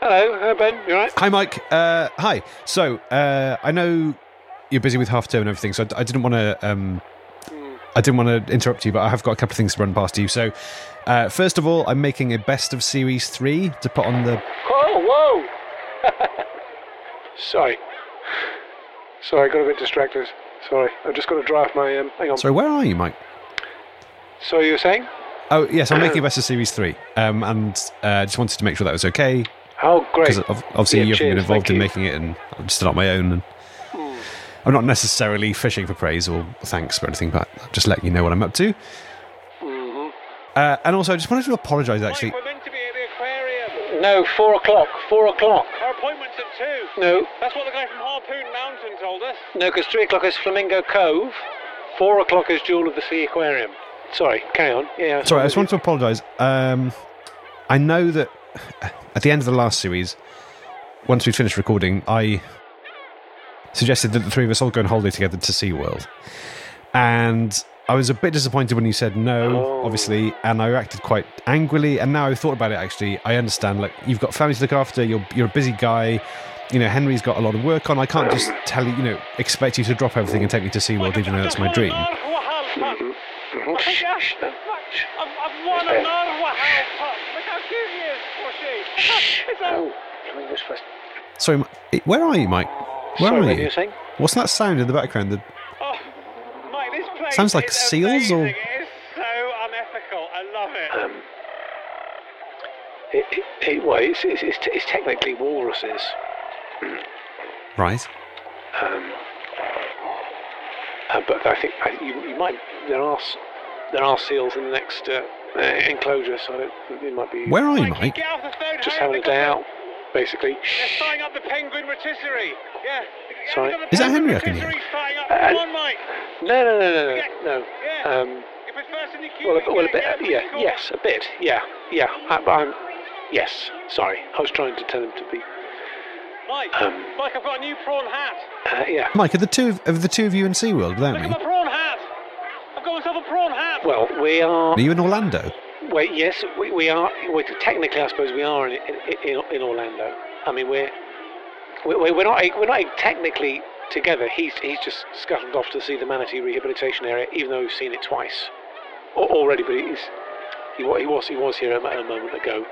Hello, Ben. You all right? Hi, Mike. Hi. So, I know you're busy with half term and everything, so I didn't want to. I didn't want to interrupt you, but I have got a couple of things to run past you. So, first of all, I'm making a best of Series 3 to put on the... Oh, whoa! Sorry, got a bit distracted. Sorry, I've just got to draft my... hang on. Sorry, where are you, Mike? So you were saying? Oh, yes, I'm making a best of Series 3, and just wanted to make sure that was okay. Oh, great. Because obviously Yeah, you haven't been cheers, involved thank in you. making it, and I'm just on my own, and I'm not necessarily fishing for praise or thanks or anything, but I'm just letting you know what I'm up to. And also, I just wanted to apologise, actually. Mike, we're meant to be at the aquarium. No, 4 o'clock. 4 o'clock. Our appointment's at 2. No, That's what the guy from Harpoon Mountain told us. because 3 o'clock is Flamingo Cove. 4 o'clock is Jewel of the Sea Aquarium. Sorry, carry on. Yeah. Sorry, I just wanted to apologise. I know that at the end of the last series, once we finished recording, I suggested that the three of us all go on holiday together to SeaWorld. And I was a bit disappointed when you said no, obviously, and I reacted quite angrily. And now I've thought about it, actually, I understand. Like, you've got family to look after, you're a busy guy. You know, Henry's got a lot of work on. I can't just tell you, expect you to drop everything and take me to SeaWorld, even though that's my dream. Shh. I've won a Narwhal pup. Look how cute he is, or she. It's Oh, Flamingo's first. Sorry, where are you, Mike? Where Sorry, are what you? were you saying? What's that sound in the background? Oh, Mike, this place Sounds like is seals, or- amazing. It is so unethical. I love it. It's technically walruses. Right. But I think you might. There are seals in the next enclosure, so it might be Where are you, Mike, Mike? get off the phone. just hurry having a up, day they've got out, basically. They're starting up the penguin rotisserie. Yeah. Sorry? They've got the Is that penguin Henry I can hear? rotisserie starting up. Come on, Mike. No. Yeah. If it's first in the queue, Well, a bit. get Yeah. pretty cool. Yes, a bit. Yeah. Yes. Sorry, I was trying to tell him to be. Mike, Mike, I've got a new prawn hat. Yeah. Mike, are the two of you in SeaWorld without Look me? at my prawn hat. I've got myself a prawn hat. Well, we are. Are you in Orlando? Wait, yes, we are. Technically, I suppose we are in Orlando. I mean, we're not technically together. He's just scuttled off to see the manatee rehabilitation area, even though we've seen it twice already. But he was here a moment ago.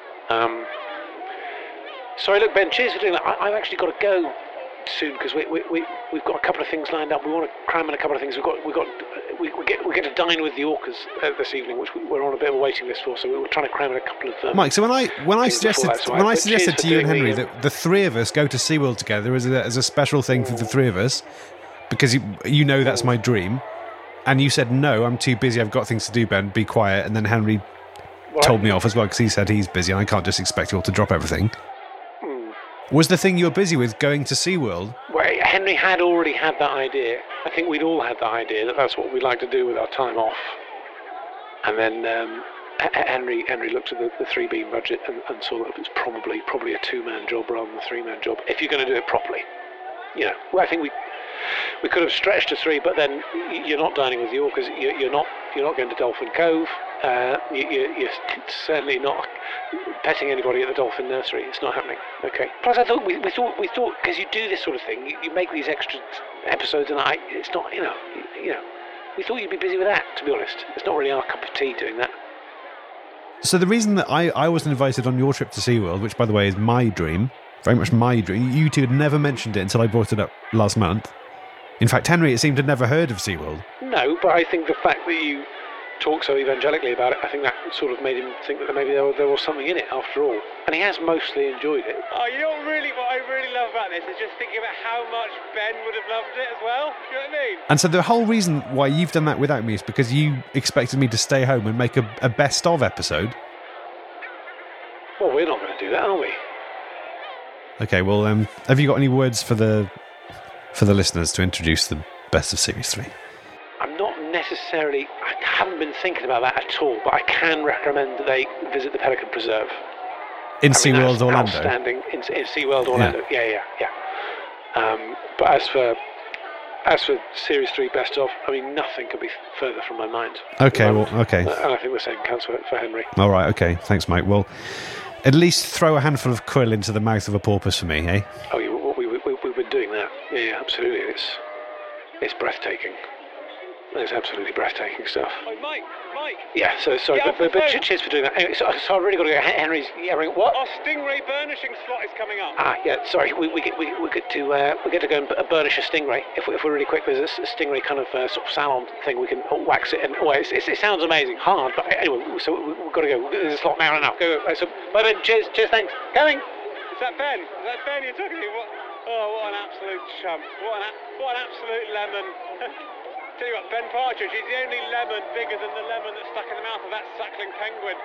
Sorry, look, Ben. Cheers for doing that. I've actually got to go soon because we've got a couple of things lined up. We want to cram in a couple of things. We get to dine with the orcas this evening, which we're on a bit of a waiting list for. So we were trying to cram in a couple of. Mike, so when I things before suggested that, so but cheers for to you and doing Henry the, that the three of us go to SeaWorld together as a special thing for the three of us, because you know that's my dream, and you said no, I'm too busy, I've got things to do, Ben, be quiet, and then Henry told me off as well because he said he's busy and I can't just expect you all to drop everything. Was the thing you were busy with going to SeaWorld? Well, Henry had already had that idea. I think we'd all had that idea that that's what we'd like to do with our time off. And then Henry looked at the 3-beam budget and saw that it was probably a 2-man job rather than a 3-man job if you're going to do it properly. Well, I think we could have stretched to 3, but then you're not dining with the orcas. You're not going to Dolphin Cove. You're certainly not petting anybody at the dolphin nursery. It's not happening. Okay. Plus, I thought we thought because you do this sort of thing, you make these extra episodes, and it's not we thought you'd be busy with that. To be honest, it's not really our cup of tea doing that. So the reason that I wasn't invited on your trip to SeaWorld, which by the way is my dream, very much my dream, you two had never mentioned it until I brought it up last month. In fact, Henry, it seemed, had never heard of SeaWorld. No, but I think the fact that you talk so evangelically about it, I think that sort of made him think that maybe there was something in it after all. And he has mostly enjoyed it. Oh, you know what I really love about this is just thinking about how much Ben would have loved it as well. Do you know what I mean? And so the whole reason why you've done that without me is because you expected me to stay home and make a best of episode. Well, we're not going to do that, are we? Okay, well, have you got any words for the listeners to introduce the best of Series 3? I'm not necessarily. I haven't been thinking about that at all, but I can recommend that they visit the Pelican Preserve. In SeaWorld Orlando? Outstanding in SeaWorld Orlando. Yeah. But as for Series 3 Best Of, I mean, nothing could be further from my mind. Okay, well, okay. And I think the same counts for Henry. All right, okay. Thanks, Mike. Well, At least throw a handful of krill into the mouth of a porpoise for me, eh? Oh, we've been doing that. Yeah, absolutely. It's breathtaking. It's absolutely breathtaking stuff. Oh, Mike. Yeah, so sorry, Get off but the phone. cheers for doing that. Anyway, so I've really got to go. Henry's yammering. What? Our stingray burnishing slot is coming up. Yeah. Sorry, we get to go and burnish a stingray. If we're really quick, there's a stingray kind of sort of salon thing. We can wax it, and it sounds amazing, hard. But anyway, so we've got to go. There's a slot now. Go. So bye, Ben. Cheers, thanks. Coming. Is that Ben? You're talking to? What an absolute chump. What an absolute lemon. Tell you what, Ben Partridge, he's the only lemon bigger than the lemon that's stuck in the mouth of that suckling penguin.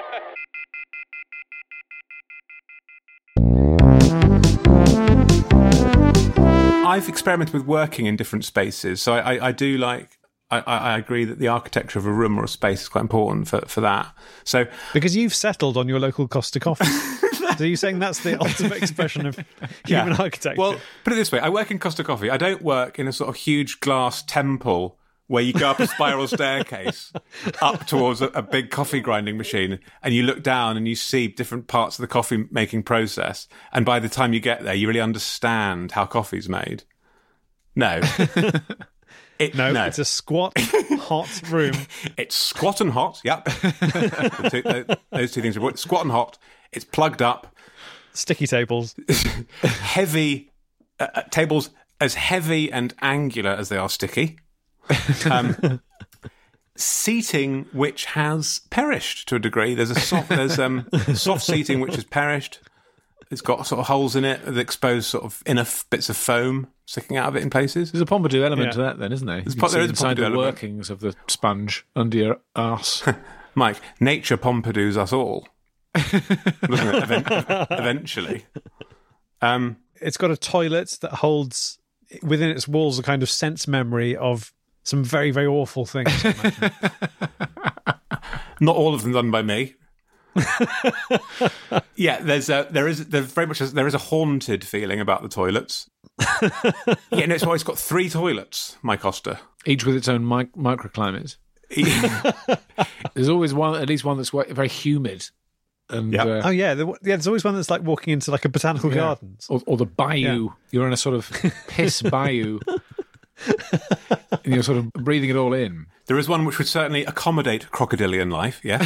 I've experimented with working in different spaces, so I do like. I agree that the architecture of a room or a space is quite important for that. So Because you've settled on your local Costa Coffee. So you're saying that's the ultimate expression of human architecture? Well, put it this way: I work in Costa Coffee. I don't work in a sort of huge glass temple where you go up a spiral staircase up towards a big coffee grinding machine, and you look down and you see different parts of the coffee making process. And by the time you get there, you really understand how coffee's made. No. No, it's a squat, hot room. It's squat and hot. Yep. Those two things are important. Squat and hot. It's plugged up. Sticky tables. Heavy tables as heavy and angular as they are sticky. Seating which has perished to a degree. There's soft seating which has perished. It's got sort of holes in it that expose sort of inner bits of foam sticking out of it in places. There's a Pompidou element to that then, isn't there? There is a inside Pompidou the element. workings of the sponge under your arse. Mike, nature Pompidous us all. Doesn't it? Eventually. It's got a toilet that holds within its walls a kind of sense memory of some very, very awful things. I imagine. Not all of them done by me. Yeah, there is a haunted feeling about the toilets. Yeah, no, it's got 3 toilets, my Costa. Each with its own microclimates. There's always at least one that's very humid. And, Yep. Oh yeah, there's always one that's like walking into like a botanical garden. Or the bayou. Yeah. You're in a sort of piss bayou. And you're sort of breathing it all in. There is one which would certainly accommodate crocodilian life, yeah.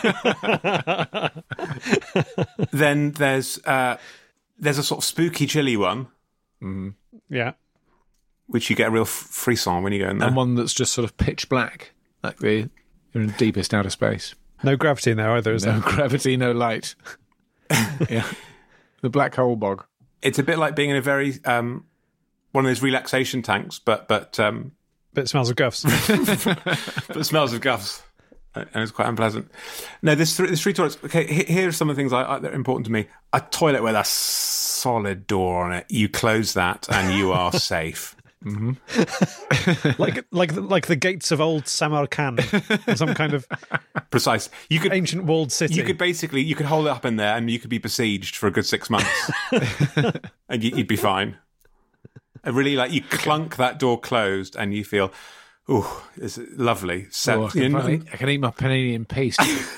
Then there's a sort of spooky, chilly one. Mm-hmm. Yeah. Which you get a real frisson when you go in there. And one that's just sort of pitch black. Like you're in the deepest outer space. No gravity in there either, is there? No gravity, no light. Yeah. The black hole bog. It's a bit like being in a very one of those relaxation tanks, but But it smells of guffs. but it smells of guffs, and it's quite unpleasant. No, there's 3 toilets. Okay, here are some of the things that are important to me. A toilet with a solid door on it. You close that, and you are safe. Mm-hmm. like the gates of old Samarkand, or some kind of Precise. You could ancient walled city. You could hold it up in there, and you could be besieged for a good 6 months, and you'd be fine. And really, like you clunk that door closed, and you feel, oh, it's lovely. I can eat my panini in peace.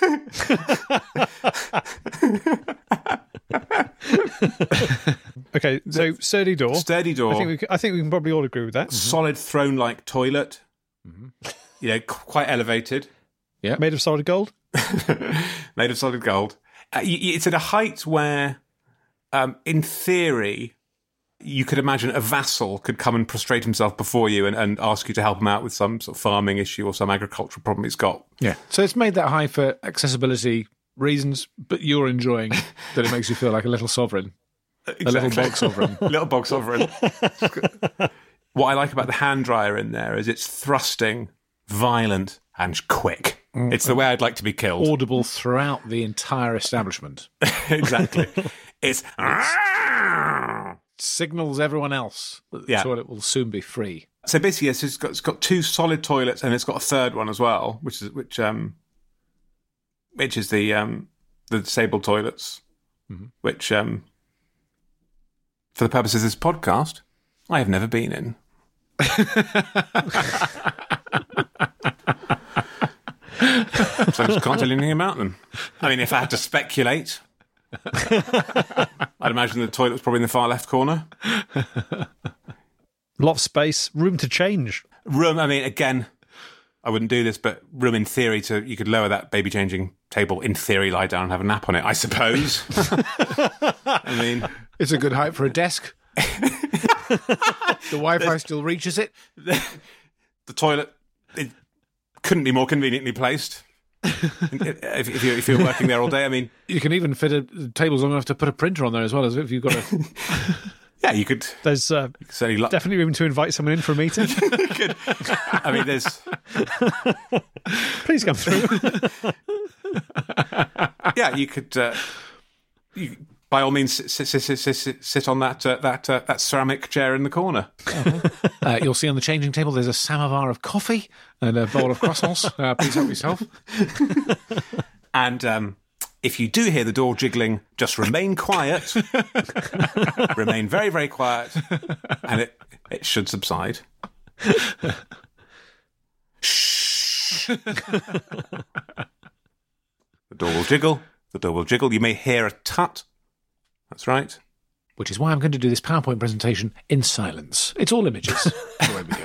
Okay, so sturdy door. Sturdy door. I think we can probably all agree with that. Solid throne-like toilet. Mm-hmm. Quite elevated. Yeah, made of solid gold. Made of solid gold. It's at a height where, in theory, you could imagine a vassal could come and prostrate himself before you and ask you to help him out with some sort of farming issue or some agricultural problem he's got. Yeah. So it's made that high for accessibility reasons, but you're enjoying that it makes you feel like a little sovereign. Exactly. A little bog sovereign. Little bog sovereign. What I like about the hand dryer in there is it's thrusting, violent, and quick. It's the way I'd like to be killed. Audible throughout the entire establishment. Exactly. It's signals everyone else that the toilet will soon be free. So basically, yes, it's got 2 solid toilets, and it's got a third one as well, which is the disabled toilets, which for the purposes of this podcast, I have never been in. So I just can't tell you anything about them. I mean, if I had to speculate, I'd imagine the toilet was probably in the far left corner. Lot of space, room to change. Room, I mean, again, I wouldn't do this, but room in theory you could lower that baby changing table, in theory, lie down and have a nap on it, I suppose. I mean, It's a good height for a desk. The Wi-Fi still reaches it. the toilet, it couldn't be more conveniently placed. if you're working there all day, I mean, You can even fit a table's long enough to put a printer on there as well, as if you've got a... yeah, you could There's certainly. definitely room to invite someone in for a meeting. I mean, there's. Please come through. Yeah, you could. You, by all means, sit on that ceramic chair in the corner. You'll see on the changing table there's a samovar of coffee and a bowl of croissants. Please help yourself. And if you do hear the door jiggling, just remain quiet. Remain very, very quiet, and it should subside. Shh. The door will jiggle. The door will jiggle. You may hear a tut. That's right. Which is why I'm going to do this PowerPoint presentation in silence. It's all images. Away we go.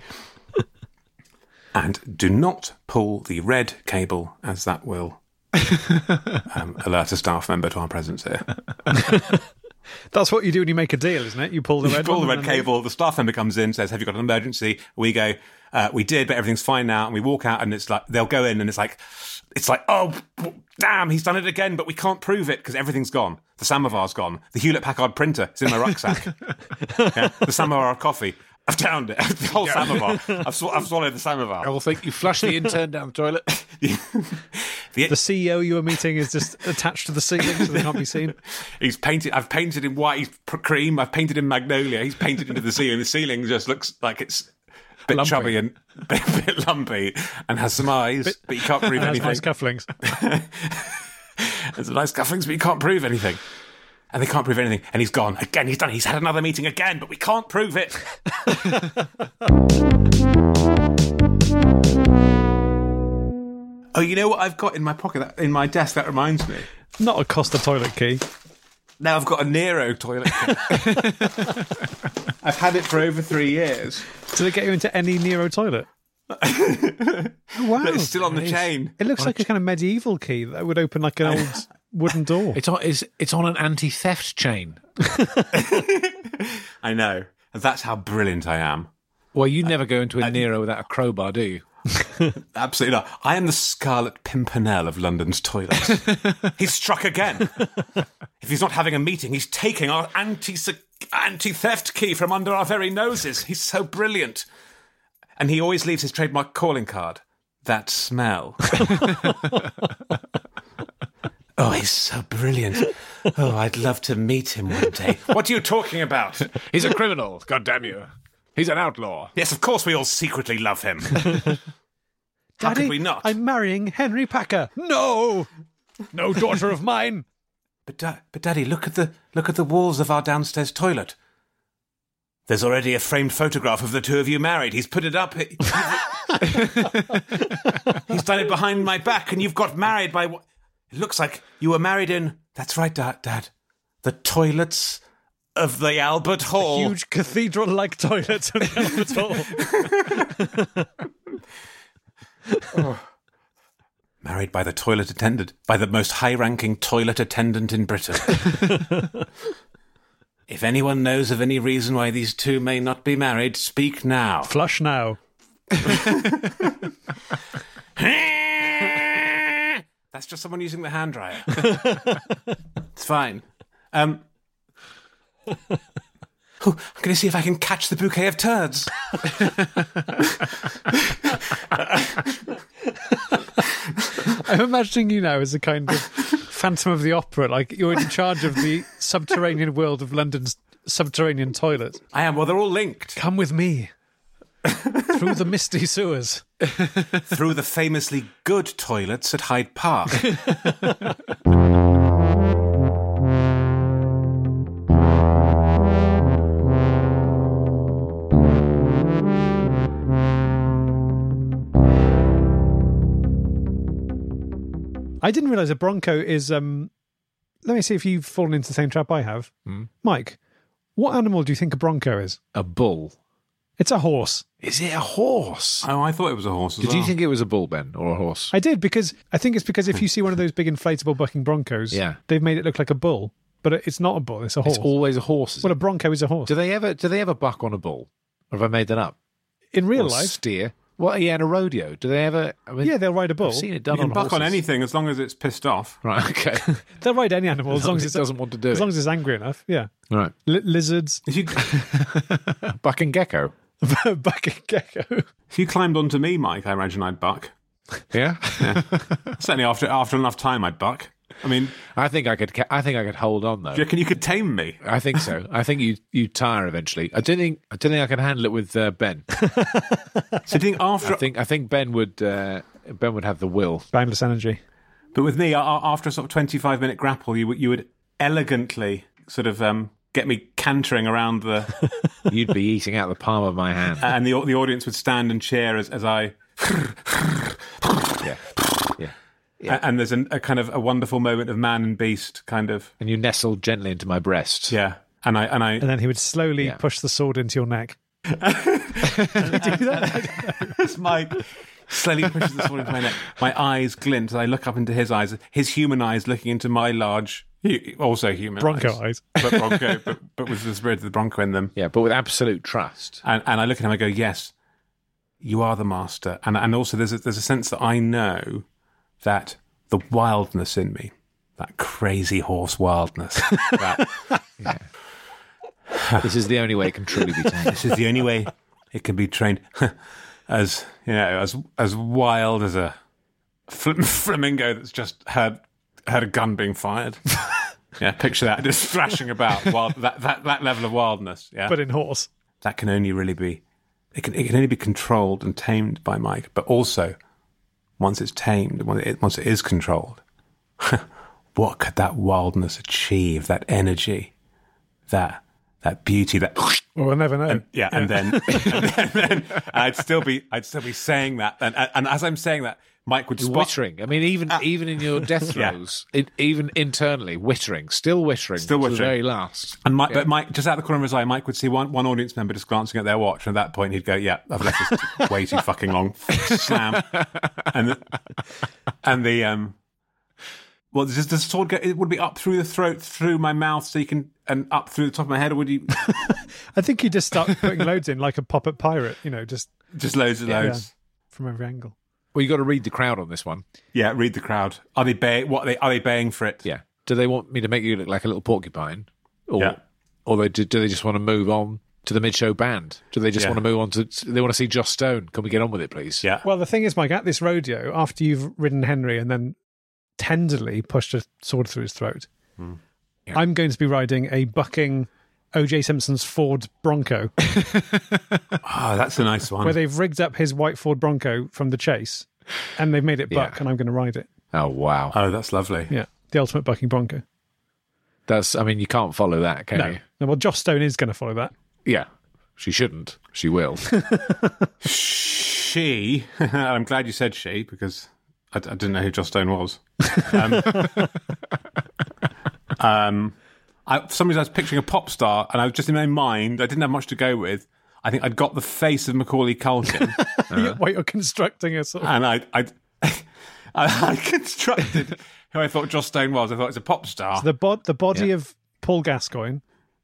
And do not pull the red cable, as that will alert a staff member to our presence here. That's what you do when you make a deal, isn't it? You pull the red Pull the one red and then cable. The staff member comes in, says, "Have you got an emergency?" We go, "We did, but everything's fine now." And we walk out, and it's like they'll go in, and it's like, "Oh, damn, he's done it again!" But we can't prove it because everything's gone. The samovar's gone. The Hewlett Packard printer is in my rucksack. Yeah? The samovar of coffee. I've downed it. The whole samovar. I've swallowed the samovar. I will think you flush the intern down the toilet. the CEO you were meeting is just attached to the ceiling so they can't be seen. He's painted. I've painted in white cream. I've painted in magnolia. He's painted into the ceiling. The ceiling just looks like it's a bit Lumpy. chubby and a bit lumpy, and has some eyes, but you can't prove It has anything. nice cufflinks. There's some nice cufflinks, but you can't prove anything. And they can't prove anything. And he's gone again. He's done. He's had another meeting again, but we can't prove it. Oh, you know what I've got in my pocket, in my desk? That reminds me. Not a Costa toilet key. Now I've got a Nero toilet kit. I've had it for over 3 years. Did it get you into any Nero toilet? Oh, wow. But it's still on the chain. It looks like a kind of medieval key that would open like an old wooden door. It's on an anti-theft chain. I know. And that's how brilliant I am. Well, you never go into a Nero without a crowbar, do you? Absolutely not. I am the Scarlet Pimpernel of London's toilets. He's struck again. If he's not having a meeting, he's taking our anti-theft key from under our very noses. He's so brilliant. And he always leaves his trademark calling card. That smell. Oh, he's so brilliant. Oh, I'd love to meet him one day. What are you talking about? He's a criminal, goddamn you. He's an outlaw. Yes, of course we all secretly love him. How Daddy, could we not? I'm marrying Henry Packer. No! No daughter of mine. But Daddy, look at the walls of our downstairs toilet. There's already a framed photograph of the two of you married. He's put it up. He's done it behind my back, and you've got married by what? It looks like you were married in. That's right, Dad. The toilets of the Albert Hall. Huge cathedral-like toilet of the Albert Hall. Oh. Married by the toilet attendant, by the most high-ranking toilet attendant in Britain. If anyone knows of any reason why these two may not be married, speak now. Flush now. That's just someone using the hand dryer. It's fine. I'm going to see if I can catch the bouquet of turds. I'm imagining you now as a kind of Phantom of the Opera, like you're in charge of the subterranean world of London's subterranean toilets. I am. Well, they're all linked. Come with me through the misty sewers. Through the famously good toilets at Hyde Park. I didn't realise a Bronco is let me see if you've fallen into the same trap I have. Mike, what animal do you think a bronco is? A bull. It's a horse. Is it a horse? Oh, I thought it was a horse as Did you think it was a bull, Ben, or a horse? I did, because I think it's because if you see one of those big inflatable bucking broncos, Yeah. they've made it look like a bull. But it's not a bull, it's a horse. It's always a horse. Well, a bronco is a horse. Do they ever buck on a bull? Or have I made that up? In real Or life, steer? Well, yeah, in a rodeo. Do they ever? I mean, yeah, they'll ride a bull. I've seen it done You can on buck on horses. anything as long as it's pissed off. Right. Okay. They'll ride any animal as long as it doesn't want to do as it. long as it's angry enough. Yeah, Right. Lizards, If you, Bucking gecko. bucking gecko. if you climbed onto me, Mike, I imagine I'd buck. Yeah. Certainly after enough time, I'd buck. I mean, I think I could hold on though. do you reckon you could tame me? I think so. I think you tire eventually. I don't think I can handle it with Ben. So do you think after... I think Ben would have the will. Boundless energy. But with me, after a sort of 25-minute grapple, you would elegantly sort of get me cantering around the... You'd be eating out the palm of my hand. and the audience would stand and cheer as I... Yeah. And there's a kind of a wonderful moment of man and beast kind of... And you nestle gently into my breast. Yeah. And I And then he would slowly push the sword into your neck. as Mike slowly pushes the sword into my neck, my eyes glint as I look up into his eyes, his human eyes looking into my large, also human Bronco eyes. but with the spirit of the bronco in them. Yeah, but with absolute trust. And I look at him, I go, yes, you are the master. And also there's a sense that I know that the wildness in me, that crazy horse wildness, This is the only way it can truly be tamed. this is the only way it can be trained. As you know, as wild as a flamingo that's just heard a gun being fired. Yeah, picture that, just thrashing about. Wild, that level of wildness. Yeah, But in horse. that can only really be. It can only be controlled and tamed by Mike. But also, once it's tamed, once it is controlled, what could that wildness achieve? That energy, that beauty, that. Well, we'll never know. And then I'd still be saying that, and as I'm saying that, Mike would spot. Wittering. I mean, even in your death throes, even internally, wittering, still wittering to the very last. And but Mike, just out the corner of his eye, Mike would see one audience member just glancing at their watch, and at that point he'd go, "Yeah, I've left this way too fucking long." Slam, well, does the sword go? It would be up through the throat, through my mouth, so you can, and up through the top of my head, or would you? I think you just start putting loads in like a pop-up pirate, just loads and loads from every angle. Well, you got to read the crowd on this one. Yeah, read the crowd. Are they baying for it? Yeah. Do they want me to make you look like a little porcupine, or do they just want to move on to the mid-show band? Do they just want to move on to? They want to see Joss Stone. Can we get on with it, please? Yeah. Well, the thing is, Mike, at this rodeo, after you've ridden Henry and then tenderly pushed a sword through his throat, I'm going to be riding a bucking O.J. Simpson's Ford Bronco, That's a nice one. where they've rigged up his white Ford Bronco from the chase, and they've made it buck, and I'm going to ride it. Oh wow. Oh, that's lovely. Yeah, the ultimate bucking Bronco. I mean, you can't follow that, can you? No, well, Joss Stone is going to follow that. Yeah. She shouldn't. She will. She. I'm glad you said she, because I didn't know who Joss Stone was. For some reason I was picturing a pop star, and I was just in my mind, I didn't have much to go with. I think I'd got the face of Macaulay Culkin, Wait, you're constructing a sort of... and I constructed who I thought Joss Stone was. I thought it was a pop star. the body of Paul Gascoigne.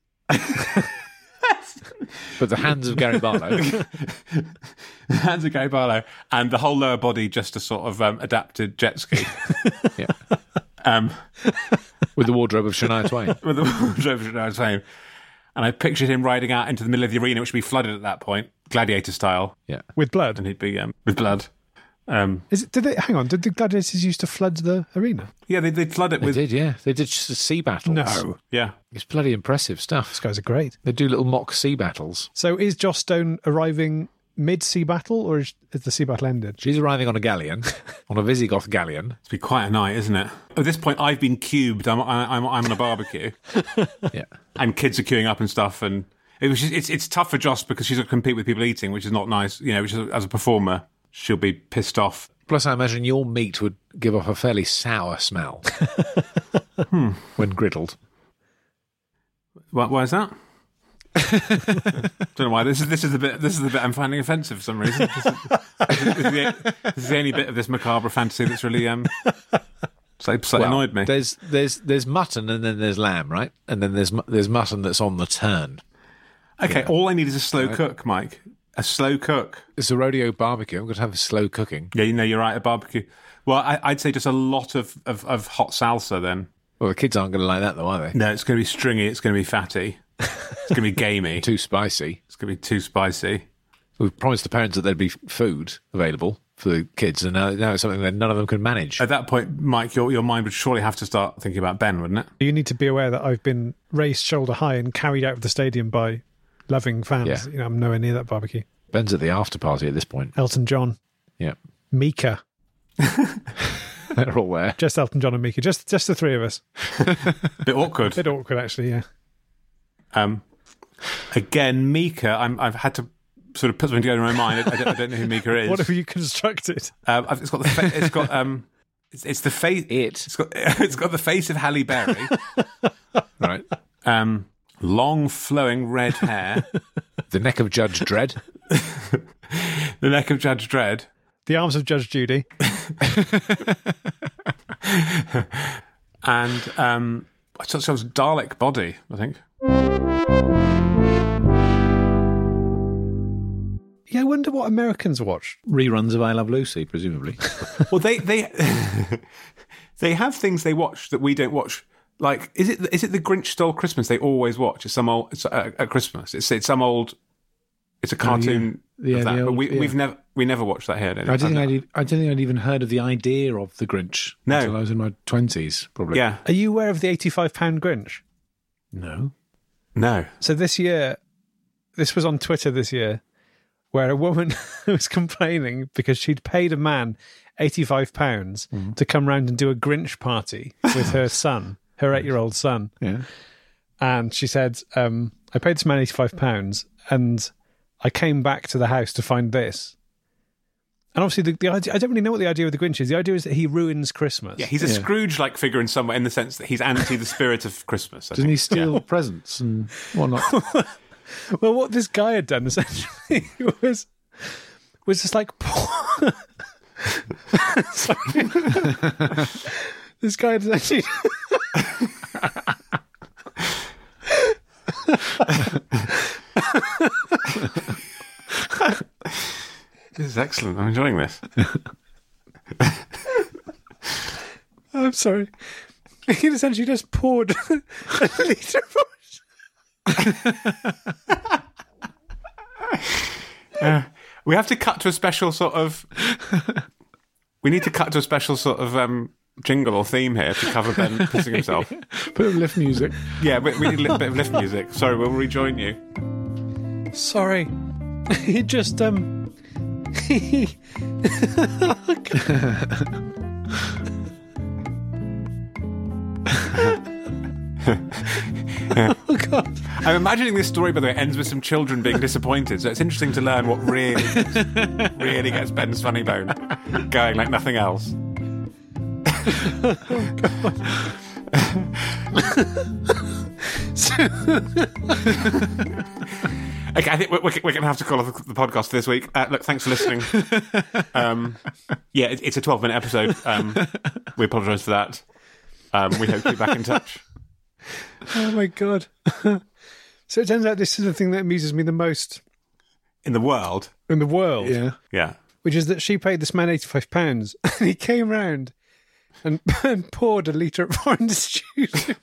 But the hands of Gary Barlow. Hands of Gary Barlow, and the whole lower body just a sort of adapted jet ski. Yeah. With the wardrobe of Shania Twain. With the wardrobe of Shania Twain. And I pictured him riding out into the middle of the arena, which would be flooded at that point, gladiator style, Yeah. With blood. and he'd be with blood. Did the gladiators used to flood the arena? Yeah, they'd flood it They with. did, yeah. They did just sea battles. No. Yeah, It's bloody impressive stuff. These guys are great. They do little mock sea battles. So is Joss Stone arriving mid-sea battle, or is the sea battle ended? She's arriving on a galleon, on a Visigoth galleon. it's been quite a night, isn't it? At this point, I've been cubed. I'm on a barbecue, Yeah. and kids are queuing up and stuff. And it's tough for Joss because she's got to compete with people eating, which is not nice. Which is, as a performer, she'll be pissed off. Plus, I imagine your meat would give off a fairly sour smell. when griddled. Why is that? Don't know why. This is the bit I'm finding offensive for some reason. This is the only bit of this macabre fantasy that's really slightly annoyed me. There's mutton and then there's lamb, right? And then there's mutton that's on the turn. Okay, all I need is a slow cook, Mike. A slow cook. It's a rodeo barbecue. I'm going to have a slow cooking. Yeah, you're right. A barbecue. Well, I'd say just a lot of hot salsa then. Well, the kids aren't going to like that, though, are they? No, it's going to be stringy. It's going to be fatty. It's going to be gamey. Too spicy. It's going to be too spicy. We've promised the parents that there'd be food available for the kids, and now it's something that none of them can manage. At that point, Mike, your mind would surely have to start thinking about Ben, wouldn't it? You need to be aware that I've been raised shoulder high and carried out of the stadium by loving fans. Yeah. I'm nowhere near that barbecue. Ben's at the after party at this point. Elton John. Yeah. Mika. They're all there. Just Elton John and Mika. Just the three of us. Bit awkward. Bit awkward, actually, yeah. Again, Mika, I've had to sort of put something together in my mind. I don't know who Mika is. What have you constructed? It's got the face. It's got the face of Halle Berry. Right. Long flowing red hair. The neck of Judge Dredd. The neck of Judge Dredd. The arms of Judge Judy. And I thought it was Dalek body, I think. Yeah, I wonder what Americans watch. Reruns of I Love Lucy, presumably. Well, they they have things they watch that we don't watch. Like, is it the Grinch Stole Christmas? They always watch. It's some old. It's at Christmas. It's some old. It's a cartoon. Of that. But we never watched that here. I don't think I'd even heard of the idea of the Grinch until I was in my 20s, probably. Yeah. Are you aware of the £85 Grinch? No. So this year, this was on Twitter this year, where a woman was complaining because she'd paid a man £85 to come round and do a Grinch party with her son, her 8-year-old son. Yeah. And she said, I paid this man £85 and I came back to the house to find this. And obviously, the idea, I don't really know what the idea of the Grinch is. The idea is that he ruins Christmas. Yeah, he's a Scrooge-like figure in some way, in the sense that he's anti the spirit of Christmas. Doesn't he steal presents and whatnot? Well, what this guy had done essentially was just like sorry. This guy had actually This is excellent. I'm enjoying this. I'm sorry. He essentially just poured a litre of we have to cut to a special sort of. We need to cut to a special sort of jingle or theme here to cover Ben pissing himself. Bit of lift music. Yeah, we need a little bit of lift music. Sorry, we'll rejoin you. Sorry. He just Oh God. I'm imagining this story, by the way, ends with some children being disappointed, so it's interesting to learn what really gets Ben's funny bone going like nothing else. Okay, I think we're going to have to call off the podcast for this week. Look, thanks for listening. It's a 12-minute episode. We apologise for that. We hope to be back in touch. Oh my God. So it turns out this is the thing that amuses me the most in the world. Yeah. Yeah. Which is that she paid this man £85 and he came round and poured a litre of orange juice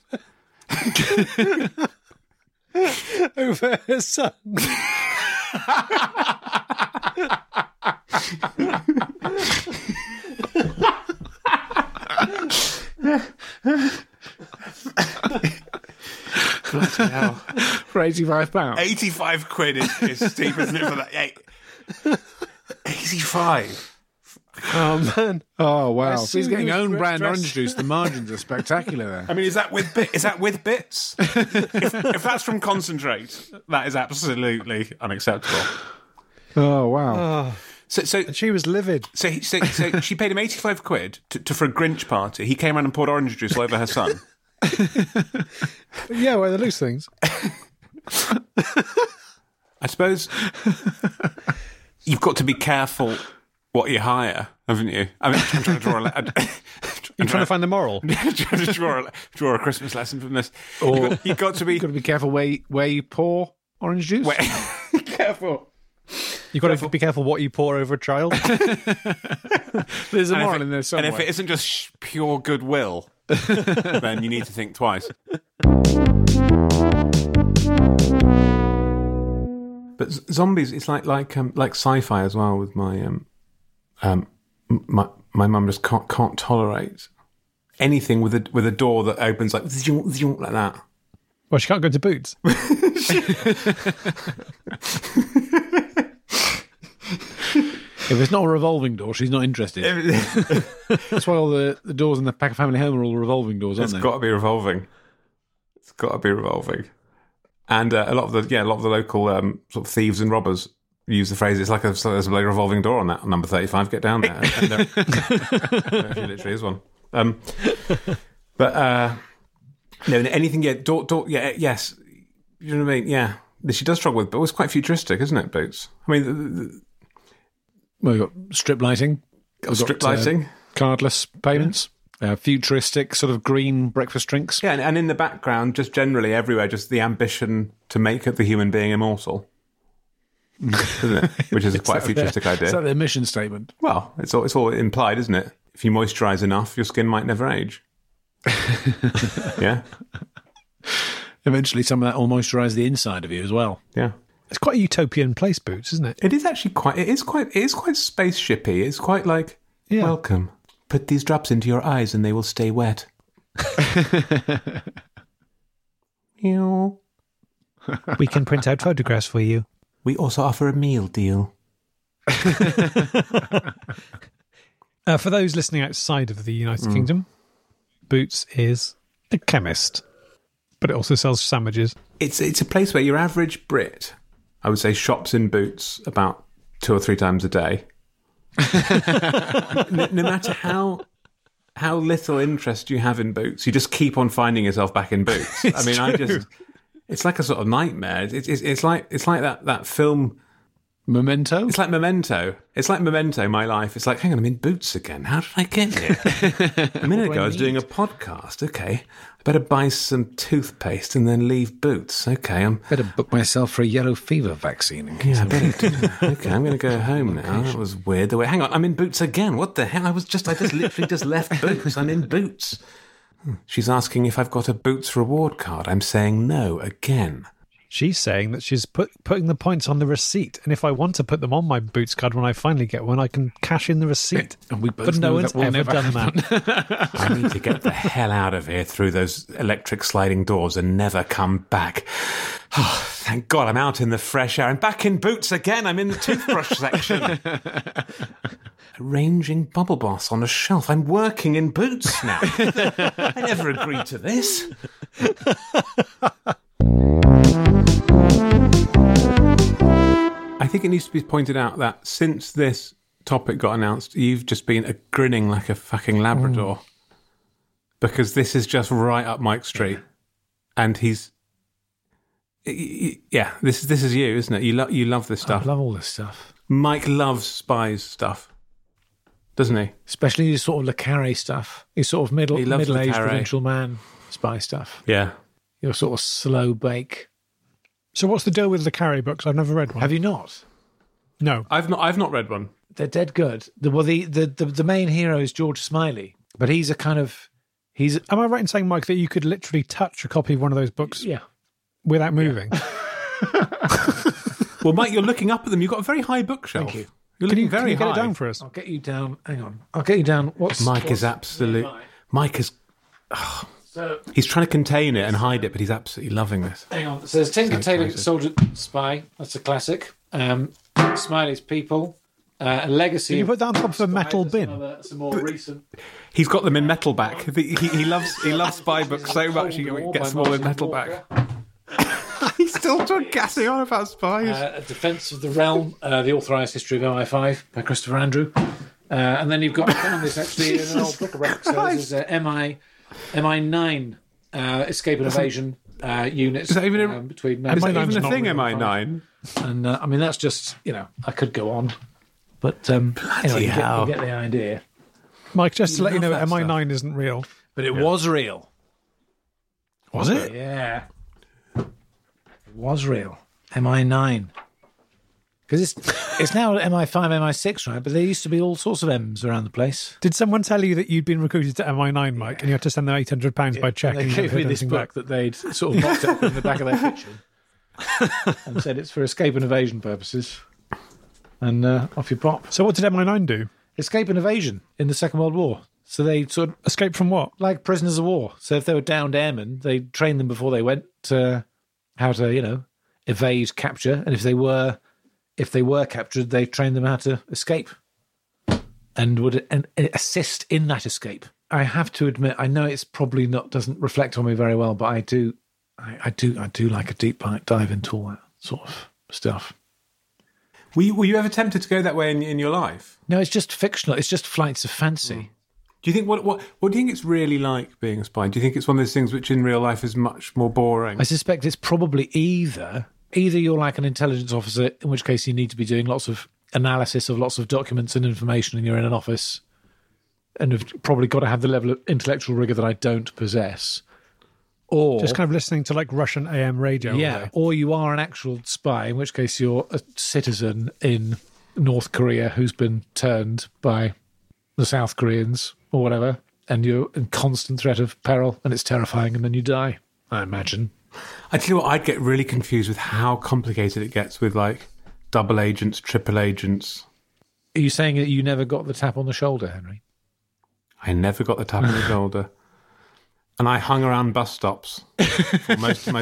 over her son. Bloody hell. For £85. 85 quid is steep, isn't it, for that? 85. Oh, man. Oh, wow. As If he's soon getting as own dress- brand dress- orange juice, the margins are spectacular there. I mean, is that with bits? if that's from concentrate, that is absolutely unacceptable. Oh, wow. Oh, So and she was livid. So she paid him 85 quid for a Grinch party. He came around and poured orange juice all over her son. Yeah, where the loose things. I suppose you've got to be careful what you hire, haven't you? I mean, I'm trying to draw You're trying to find the moral. trying to draw a Christmas lesson from this. Or You've got to be careful where you pour orange juice. careful. You've got to be careful what you pour over a child. There's a And if moral it- in there somewhere. And if it isn't just pure goodwill, then you need to think twice. But zombies, it's like sci-fi as well. With my my mum just can't tolerate anything with a door that opens like that. Well, she can't go to Boots. If it's not a revolving door, she's not interested. That's why all the doors in the Packer Family Home are all revolving doors, aren't It's they? got to be revolving. It's got to be revolving. And a lot of the local sort of thieves and robbers use the phrase. It's like there's a revolving door on that on number 35. Get down there. And there literally is one. But no, anything. Yeah, door. Yeah, yes. You know what I mean? Yeah. She does struggle with, but it's quite futuristic, isn't it, Boots? I mean, Well, we've got strip lighting. We've strip got, lighting. Cardless payments. Futuristic sort of green breakfast drinks. Yeah, and in the background, just generally everywhere, just the ambition to make the human being immortal, isn't it? Which is quite a futuristic idea. Is that their mission statement? Well, it's all implied, isn't it? If you moisturise enough, your skin might never age. Yeah, Eventually, some of that will moisturise the inside of you as well. yeah. It's quite a utopian place, Boots, isn't it? It is actually quite. It is quite spaceshipy. It's quite like Yeah. welcome. Put these drops into your eyes, and they will stay wet. Ew. We can print out photographs for you. We also offer a meal deal. For those listening outside of the United Kingdom, Boots is a chemist, but it also sells sandwiches. It's a place where your average Brit, I would say, shops in Boots about 2 or 3 times a day. No matter how little interest you have in Boots, you just keep on finding yourself back in Boots. I mean, it's like a sort of nightmare. It's like that film. Memento? It's like Memento. It's like Memento, my life. It's like, hang on, I'm in Boots again. How did I get here? A minute ago, I was doing a podcast. Okay. I better buy some toothpaste and then leave Boots. Okay. Better book myself for a yellow fever vaccine. In case Yeah, I better do that. Okay, I'm going to go home now. That was weird. Hang on, I'm in Boots again. What the hell? I just literally just left Boots. I'm in Boots. She's asking if I've got a Boots reward card. I'm saying no again. She's saying that she's putting the points on the receipt, and if I want to put them on my Boots card when I finally get one, I can cash in the receipt. And we both But no know one's that will ever never done that. I need to get the hell out of here through those electric sliding doors and never come back. Oh, thank God I'm out in the fresh air. I'm back in Boots again. I'm in the toothbrush section. Arranging Bubble Boss on a shelf. I'm working in Boots now. I never agreed to this. I think it needs to be pointed out that since this topic got announced, you've just been grinning like a fucking Labrador. Because this is just right up Mike's street. And he's... Yeah, this is you, isn't it? You love this I stuff. love all this stuff. Mike loves spies stuff. Doesn't he? Especially his sort of Le Carre stuff. His sort of He loves Le middle-aged Carre. provincial man spy stuff. Yeah. Your sort of slow bake. So what's the deal with the Carrie books? I've never read one. Have you not? No. I've not read one. They're dead good. The main hero is George Smiley, but he's a kind of Am I right in saying, Mike, that you could literally touch a copy of one of those books yeah. without moving? Well, Mike, you're looking up at them. You've got a very high bookshelf. Thank you. You're Can looking you very get high. it down for us? I'll get you down. Hang on. I'll get you down. Mike is absolute. Mike is. So He's trying to contain it and hide it, but he's absolutely loving this. hang on. So there's Tinker Tailor excited. Soldier Spy. That's a classic. Smiley's People. A Legacy. Can you put that on top of a metal bin? Some more recent. He's got them in metal back. He loves spy books so much he gets them all in metal back. He's still gassing on about spies. A Defence of the Realm, the authorised history of MI5 by Christopher Andrew. And then you've got, I found this actually in an old bric-a-brac, so this is MI9. escape and evasion units. Is that even between is that MI9's even a not thing, real. MI9? And I mean, that's just, I could go on. But you get the idea. Mike, just to let you know, love that MI9 isn't real. But it was real. Was it? Yeah. It was real. MI9. Because it's now MI5, MI6, right? But there used to be all sorts of M's around the place. Did someone tell you that you'd been recruited to MI9, Mike, and you had to send them £800 by cheque? They and you gave never me heard this anything book back? that they'd sort of mocked up in the back of their kitchen and said it's for escape and evasion purposes. And off you pop. So what did MI9 do? Escape and evasion in the Second World War. So they sort of, Escape from what? like prisoners of war. So if they were downed airmen, they trained them before they went to how to, evade capture. And if they were captured, they trained them how to escape and would assist in that escape. I have to admit, I know it's probably doesn't reflect on me very well, but I do like a deep dive into all that sort of stuff. Were you ever tempted to go that way in your life? No, it's just fictional. It's just flights of fancy. Do you think what do you think it's really like being a spy? Do you think it's one of those things which in real life is much more boring? I suspect it's probably either you're like an intelligence officer, in which case you need to be doing lots of analysis of lots of documents and information, and you're in an office, and have probably got to have the level of intellectual rigor that I don't possess. Or Just kind of listening to like Russian AM radio. all yeah, day. or you are an actual spy, in which case you're a citizen in North Korea who's been turned by the South Koreans or whatever, and you're in constant threat of peril, and it's terrifying, and then you die, I imagine. I tell you what, I'd get really confused with how complicated it gets with like double agents, triple agents. Are you saying that you never got the tap on the shoulder, Henry? I never got the tap on the shoulder. And I hung around bus stops for most of my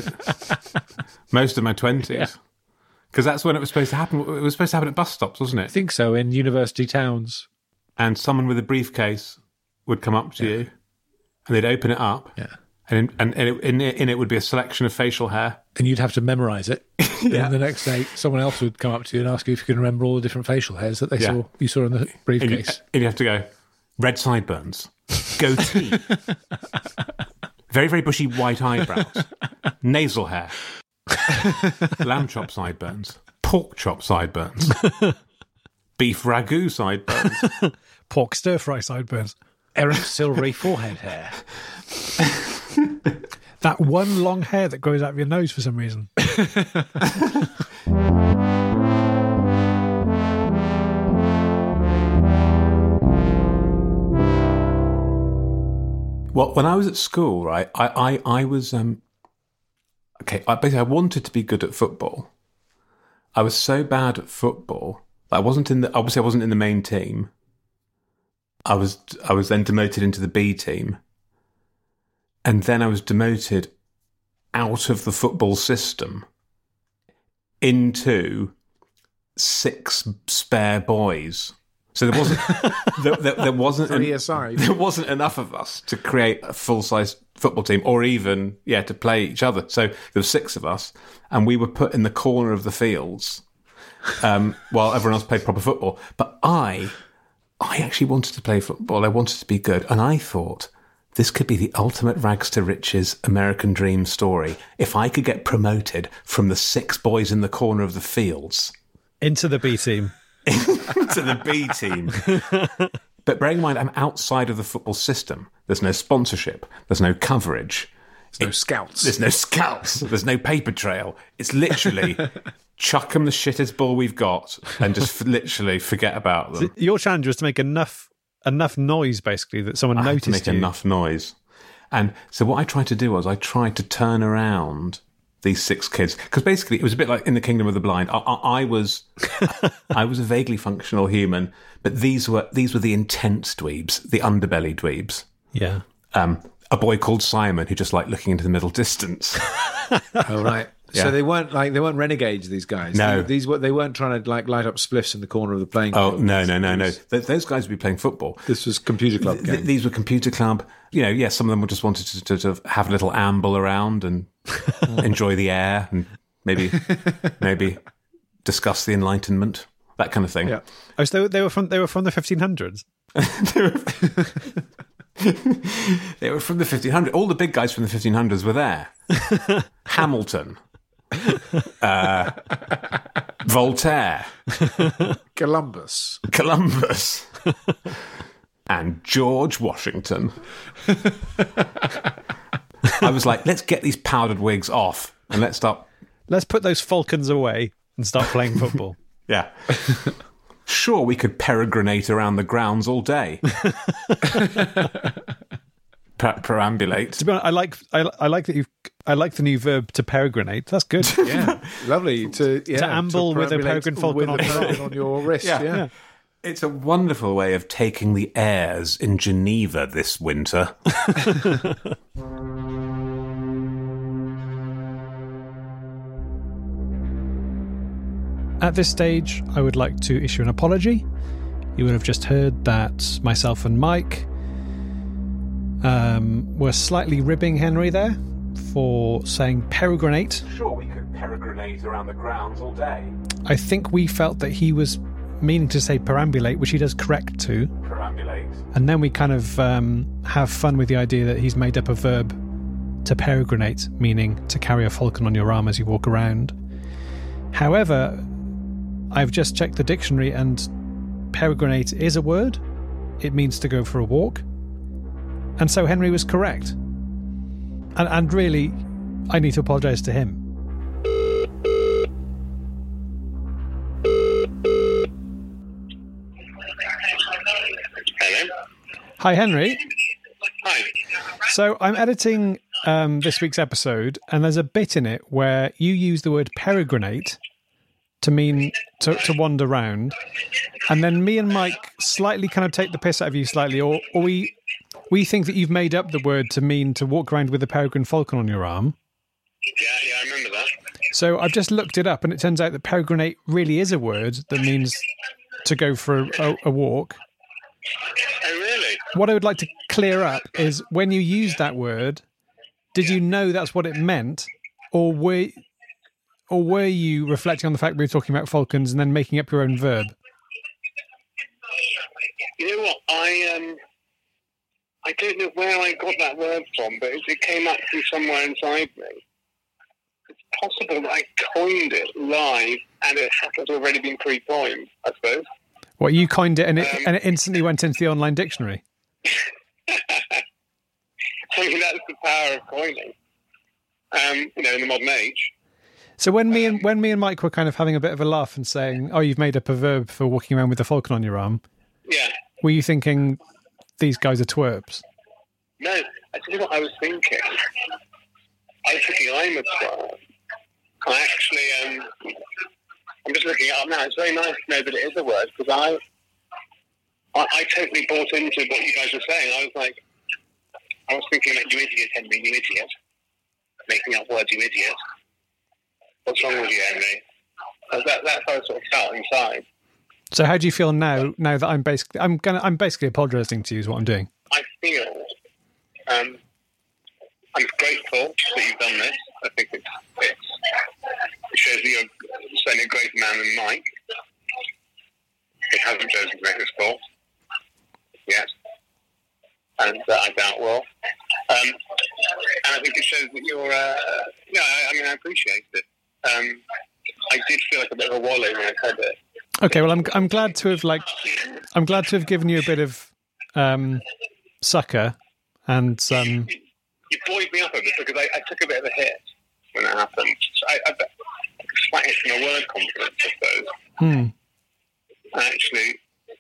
20s. Because that's when it was supposed to happen. It was supposed to happen at bus stops, wasn't I it? think so, in university towns. And someone with a briefcase would come up to you and they'd open it up. Yeah. And in it would be a selection of facial hair. And you'd have to memorise it. Yeah. And the next day, someone else would come up to you and ask you if you can remember all the different facial hairs that you saw in the briefcase. And you have to go, red sideburns, goatee, very, very bushy white eyebrows, nasal hair, lamb chop sideburns, pork chop sideburns, beef ragu sideburns, Pork stir-fry sideburns. Errant silvery forehead hair. That one long hair that grows out of your nose for some reason. Well, when I was at school, right, I was basically I wanted to be good at football. I was so bad at football. I wasn't in the main team. I was then demoted into the B team. And then I was demoted out of the football system into 6 spare boys. So there wasn't there wasn't enough of us to create a full-size football team, or even to play each other. So there were 6 of us, and we were put in the corner of the fields while everyone else played proper football. But I actually wanted to play football. I wanted to be good, and I thought this could be the ultimate rags to riches American dream story. If I could get promoted from the 6 boys in the corner of the fields Into the B team. to the B team. But bearing in mind, I'm outside of the football system. There's no sponsorship. There's no coverage. There's no scouts. There's no scouts. There's no paper trail. It's literally chuck 'em the shittest ball we've got and just literally forget about them. Your challenge was to make enough noise, basically, that someone I had noticed to make you. enough noise. And so what I tried to do was I tried to turn around these 6 kids, because basically it was a bit like in the Kingdom of the Blind. I was a vaguely functional human, but these were the intense dweebs, the underbelly dweebs. Yeah. A boy called Simon who just liked looking into the middle distance. Oh, right. Yeah. So they weren't renegades, these guys. No. They weren't trying to like light up spliffs in the corner of the playing Oh, field. no. Those guys would be playing football. This was computer club games. These were computer club. Some of them just wanted to have a little amble around and enjoy the air and maybe discuss the Enlightenment, that kind of thing. Yeah. Oh, so they were from the 1500s. They were from the 1500s. All the big guys from the 1500s were there. Hamilton. Voltaire. Columbus. And George Washington. I was like, let's get these powdered wigs off and let's put those falcons away and start playing football. Yeah. Sure, we could peregrinate around the grounds all day. Perambulate. To be honest, I like the new verb to peregrinate. That's good. Yeah, lovely to amble with a peregrine falcon on your wrist. Yeah. It's a wonderful way of taking the airs in Geneva this winter. At this stage, I would like to issue an apology. You would have just heard that myself and Mike were slightly ribbing Henry there for saying peregrinate. Sure, we could peregrinate around the grounds all day. I think we felt that he was meaning to say perambulate, which he does correct to. Perambulate. And then we kind of have fun with the idea that he's made up a verb to peregrinate, meaning to carry a falcon on your arm as you walk around. However, I've just checked the dictionary and peregrinate is a word. It means to go for a walk. And so Henry was correct. And really, I need to apologise to him. Hello? Hi, Henry. Hi. So I'm editing this week's episode, and there's a bit in it where you use the word peregrinate to mean to wander round, and then me and Mike slightly kind of take the piss out of you slightly, or we think that you've made up the word to mean to walk around with a peregrine falcon on your arm. Yeah, I remember that. So I've just looked it up, and it turns out that peregrinate really is a word that means to go for a walk. Oh, really? What I would like to clear up is when you used that word, did you know that's what it meant, or were you reflecting on the fact we were talking about falcons and then making up your own verb? You know what? I don't know where I got that word from, but it came up from somewhere inside me. It's possible that I coined it live and it has already been pre-coined, I suppose. What, you coined it and it instantly went into the online dictionary? I mean, that's the power of coining, in the modern age. So when me and Mike were kind of having a bit of a laugh and saying, "Oh, you've made up a verb for walking around with a falcon on your arm," yeah, were you thinking these guys are twerps? No, I tell you what I was thinking. I was thinking I'm a twerp. I actually, I'm just looking it up now. It's very nice to know that it is a word, because I totally bought into what you guys were saying. I was thinking that you idiot, Henry, you idiot. Making up words, you idiot. What's wrong with you, Henry? That's how I sort of felt inside. So how do you feel now that I'm basically apologising to you is what I'm doing? I feel I'm grateful that you've done this. I think it shows that you're certainly a greater man than Mike. It hasn't chosen to make this call yet, and I doubt will. And I think it shows that you're. I appreciate it. I did feel like a bit of a wally when I said it. Okay, well, I'm glad to have given you a bit of succor, and you buoyed me up a bit because I took a bit of a hit when that happened. So I slight hit from a word confidence, I suppose. Actually,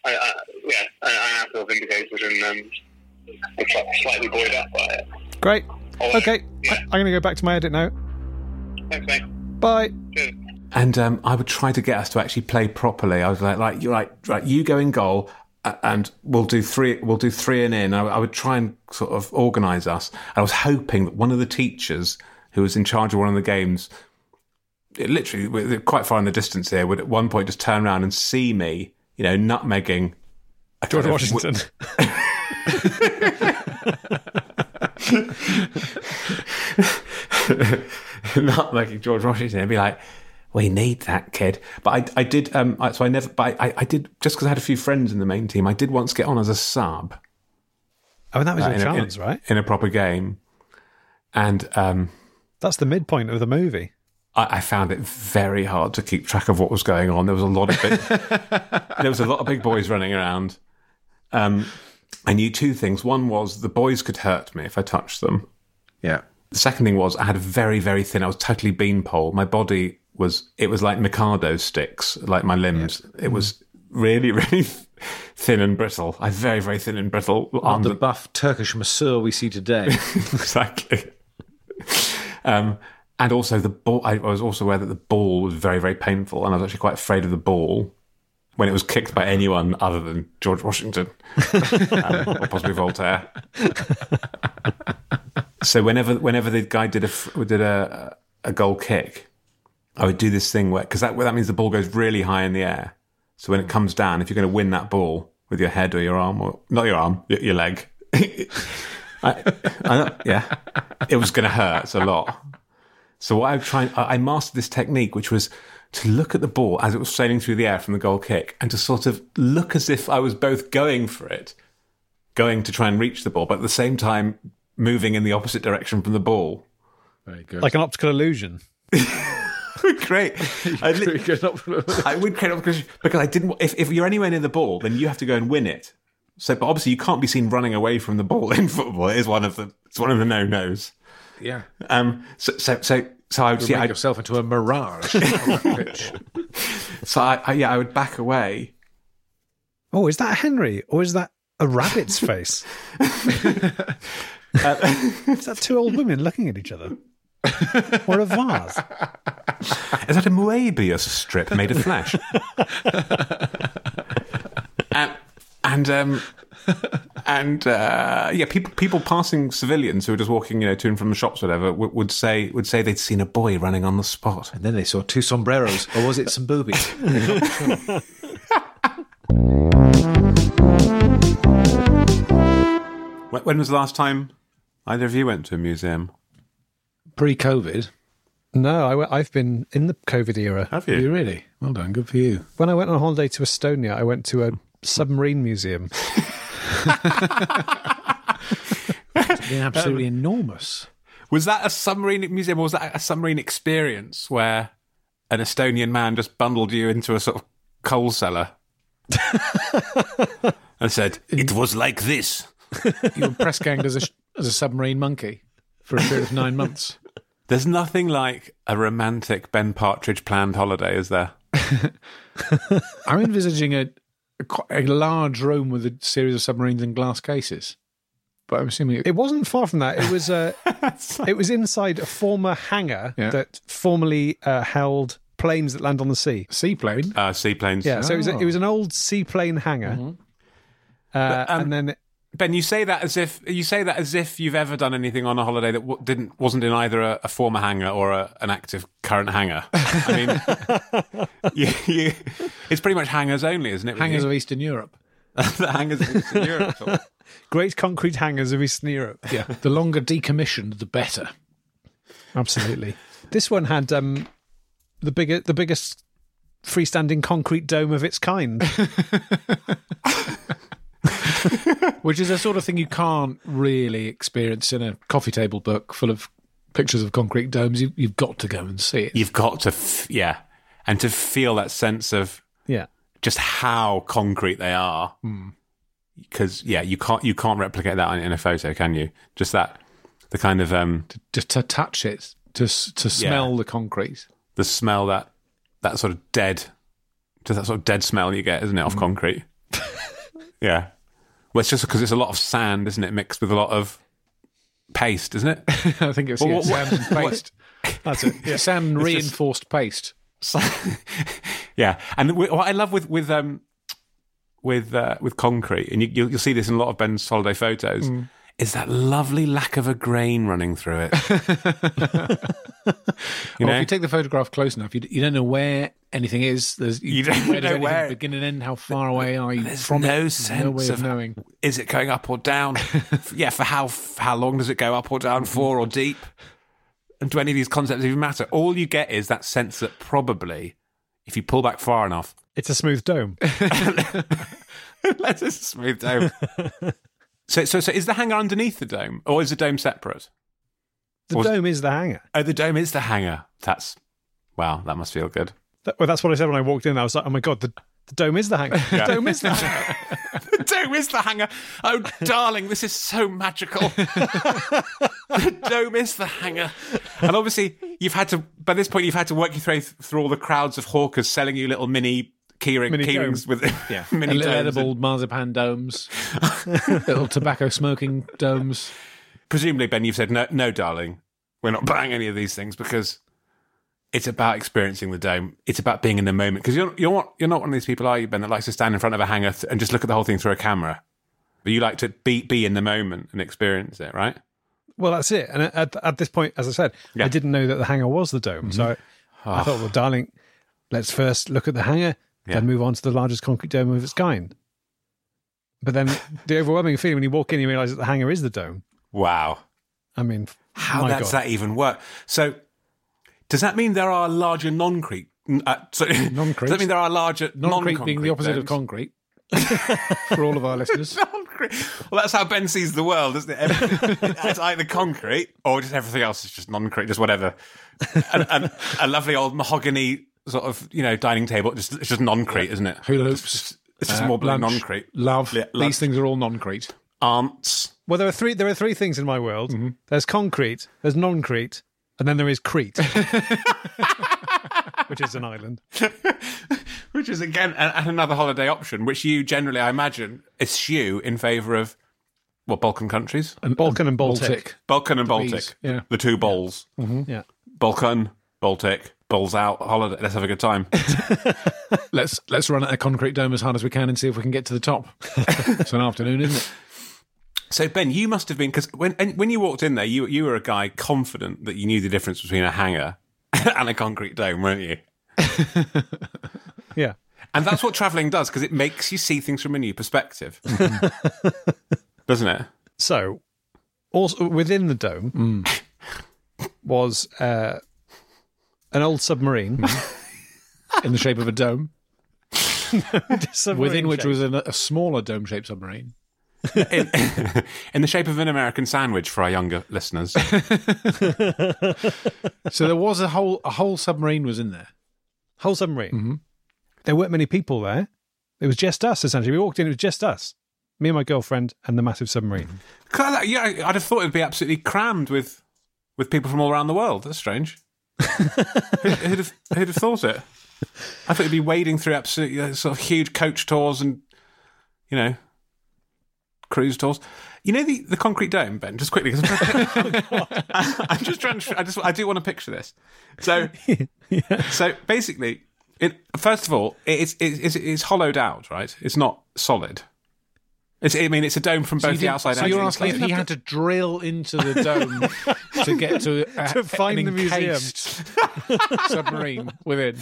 I feel vindicated and slightly buoyed up by it. Great. Although, Okay, yeah. I'm going to go back to my edit now. Thanks, mate. Bye. Cheers. And I would try to get us to actually play properly. I was like, you're right, you go in goal, and we'll do three and in. I would try and sort of organise us. I was hoping that one of the teachers who was in charge of one of the games, literally quite far in the distance here, would at one point just turn around and see me, nutmegging George Washington. Nutmegging George Washington and be like, we need that kid. But I did, so I never, but I did, just because I had a few friends in the main team, I did once get on as a sub. Oh, and that was your in a- chance, right? in a proper game. And That's the midpoint of the movie. I found it very hard to keep track of what was going on. There was a lot of big boys running around. I knew two things. One was the boys could hurt me if I touched them. Yeah. The second thing was I had a very, very thin. I was totally beanpole. My body was like Mikado sticks, like my limbs. It was really, really thin and brittle. I had very, very thin and brittle On the buff Turkish masseur we see today. Exactly. And also the ball. I was also aware that the ball was very, very painful, and I was actually quite afraid of the ball when it was kicked by anyone other than George Washington or possibly Voltaire. So whenever the guy did a goal kick, I would do this thing where, because that means the ball goes really high in the air. So when it comes down, if you're going to win that ball with your head or your arm, or not your arm, your leg, it was going to hurt a lot. So what I mastered this technique, which was to look at the ball as it was sailing through the air from the goal kick, and to sort of look as if I was both going for it, going to try and reach the ball, but at the same time moving in the opposite direction from the ball. Very good. Like an optical illusion. Great. I would create optical illusion because I didn't. If you're anywhere near the ball, then you have to go and win it. So, but obviously, you can't be seen running away from the ball in football. It's one of the no-nos. Yeah. So I would make yourself into a mirage. So I would back away. Oh, is that Henry or is that a rabbit's face? Is that two old women looking at each other? Or a vase? Is that a Moebius strip made of flesh? People passing civilians who were just walking, to and from the shops, or whatever, would say they'd seen a boy running on the spot. And then they saw two sombreros, or was it some boobies? When was the last time either of you went to a museum? Pre-COVID. No, I've been in the COVID era. Have You you? really? Well done, good for you. When I went on holiday to Estonia, I went to a submarine museum. It's been absolutely enormous. Was that a submarine museum, or was that a submarine experience where an Estonian man just bundled you into a sort of coal cellar and said, "It was like this"? You were press ganged as a submarine monkey for a period of 9 months. There's nothing like a romantic Ben Partridge planned holiday, is there? I'm envisaging a large room with a series of submarines in glass cases. But I'm assuming it wasn't far from that. It was it was inside a former hangar that formerly held planes that land on the sea. Seaplane? Seaplanes. Yeah, so it was an old seaplane hangar. And then Ben, you say that as if you've ever done anything on a holiday that wasn't in either a former hangar or an active current hangar. I mean, it's pretty much hangars only, isn't it? Hangars of Eastern Europe. The hangars of Eastern Europe. Great concrete hangars of Eastern Europe. Yeah, the longer decommissioned, the better. Absolutely. This one had the biggest freestanding concrete dome of its kind. Which is a sort of thing you can't really experience in a coffee table book full of pictures of concrete domes. You've got to go and see it. You've got to, and to feel that sense of just how concrete they are. Because you can't replicate that in a photo, can you? Just that, the kind of just to touch it, to smell the concrete, the smell that sort of dead, just that sort of dead smell you get, isn't it, off concrete? Yeah. Well, it's just because it's a lot of sand, isn't it, mixed with a lot of paste, isn't it? I think it's sand and paste. That's it. Yeah. Sand and reinforced paste. Yeah, and what I love with concrete, and you'll see this in a lot of Ben's holiday photos, is that lovely lack of a grain running through it. If you take the photograph close enough, you don't know where anything is. You don't know where begin and end. How far away are you from it? There's no sense of knowing. Is it going up or down? For how long does it go up or down for, or deep? And do any of these concepts even matter? All you get is that sense that probably, if you pull back far enough, it's a smooth dome. Let's a smooth dome. So is the hangar underneath the dome, or is the dome separate? The dome is the hangar. Oh, the dome is the hangar. Wow, that must feel good. That's what I said when I walked in. I was like, oh my God, the dome is the hangar. The dome is the hangar. The dome is the hangar. Oh, darling, this is so magical. The dome is the hangar. And obviously, by this point, you've had to work your way through all the crowds of hawkers selling you little mini keyrings with mini little domes. edible marzipan domes, little tobacco smoking domes. Presumably, Ben, you've said, no, darling, we're not buying any of these things because it's about experiencing the dome. It's about being in the moment. Because you're not one of these people, are you, Ben, that likes to stand in front of a hangar and just look at the whole thing through a camera? But you like to be in the moment and experience it, right? Well, that's it. And at this point, as I said, I didn't know that the hangar was the dome. So I thought, well, darling, let's first look at the hangar, then move on to the largest concrete dome of its kind. But then the overwhelming feeling when you walk in, you realise that the hangar is the dome. Wow. I mean, how does that even work? So does that mean there are larger non-concrete? Non-concrete. Does that mean there are larger non-concrete being the opposite of concrete? For all of our listeners. Well, that's how Ben sees the world, isn't it? It's either concrete or just everything else is just non-concrete, just whatever. And a lovely old mahogany sort of, dining table, it's just non-concrete, isn't it? Hula hoops. It's just more lunch, non-concrete. Love. Yeah, These things are all non-concrete. Aunts. Well, there are three things in my world. Mm-hmm. There's concrete, there's non-concrete, and then there is Crete, which is an island. Which is, again, another holiday option, which you generally, I imagine, eschew in favour of, Balkan countries? Balkan and Baltic. Balkan and Baltic. Bees, yeah. The two bowls. Mm-hmm. Yeah. Balkan, Baltic, bowls out, holiday. Let's have a good time. Let's run at a concrete dome as hard as we can and see if we can get to the top. It's an afternoon, isn't it? So, Ben, you must have been, because when you walked in there, you were a guy confident that you knew the difference between a hangar and a concrete dome, weren't you? Yeah. And that's what travelling does, because it makes you see things from a new perspective. Doesn't it? So, also within the dome was an old submarine. In the shape of a dome. Within which shape. was a smaller dome-shaped submarine. In the shape of an American sandwich for our younger listeners. So there was a whole submarine was in there. Whole submarine. Mm-hmm. There weren't many people there. It was just us, essentially. We walked in, it was just us. Me and my girlfriend and the massive submarine. Yeah, I'd have thought it'd be absolutely crammed with people from all around the world. That's strange. Who'd have thought it? I thought you'd be wading through absolutely sort of huge coach tours and, cruise tours. The concrete dome, Ben, just quickly, because I'm just trying to, I do want to picture this. So, so basically, first of all, it's hollowed out, right? It's not solid. It's a dome from both the outside and so the you're inside. asking if he had to drill into the dome to get to find an the museum encased submarine within.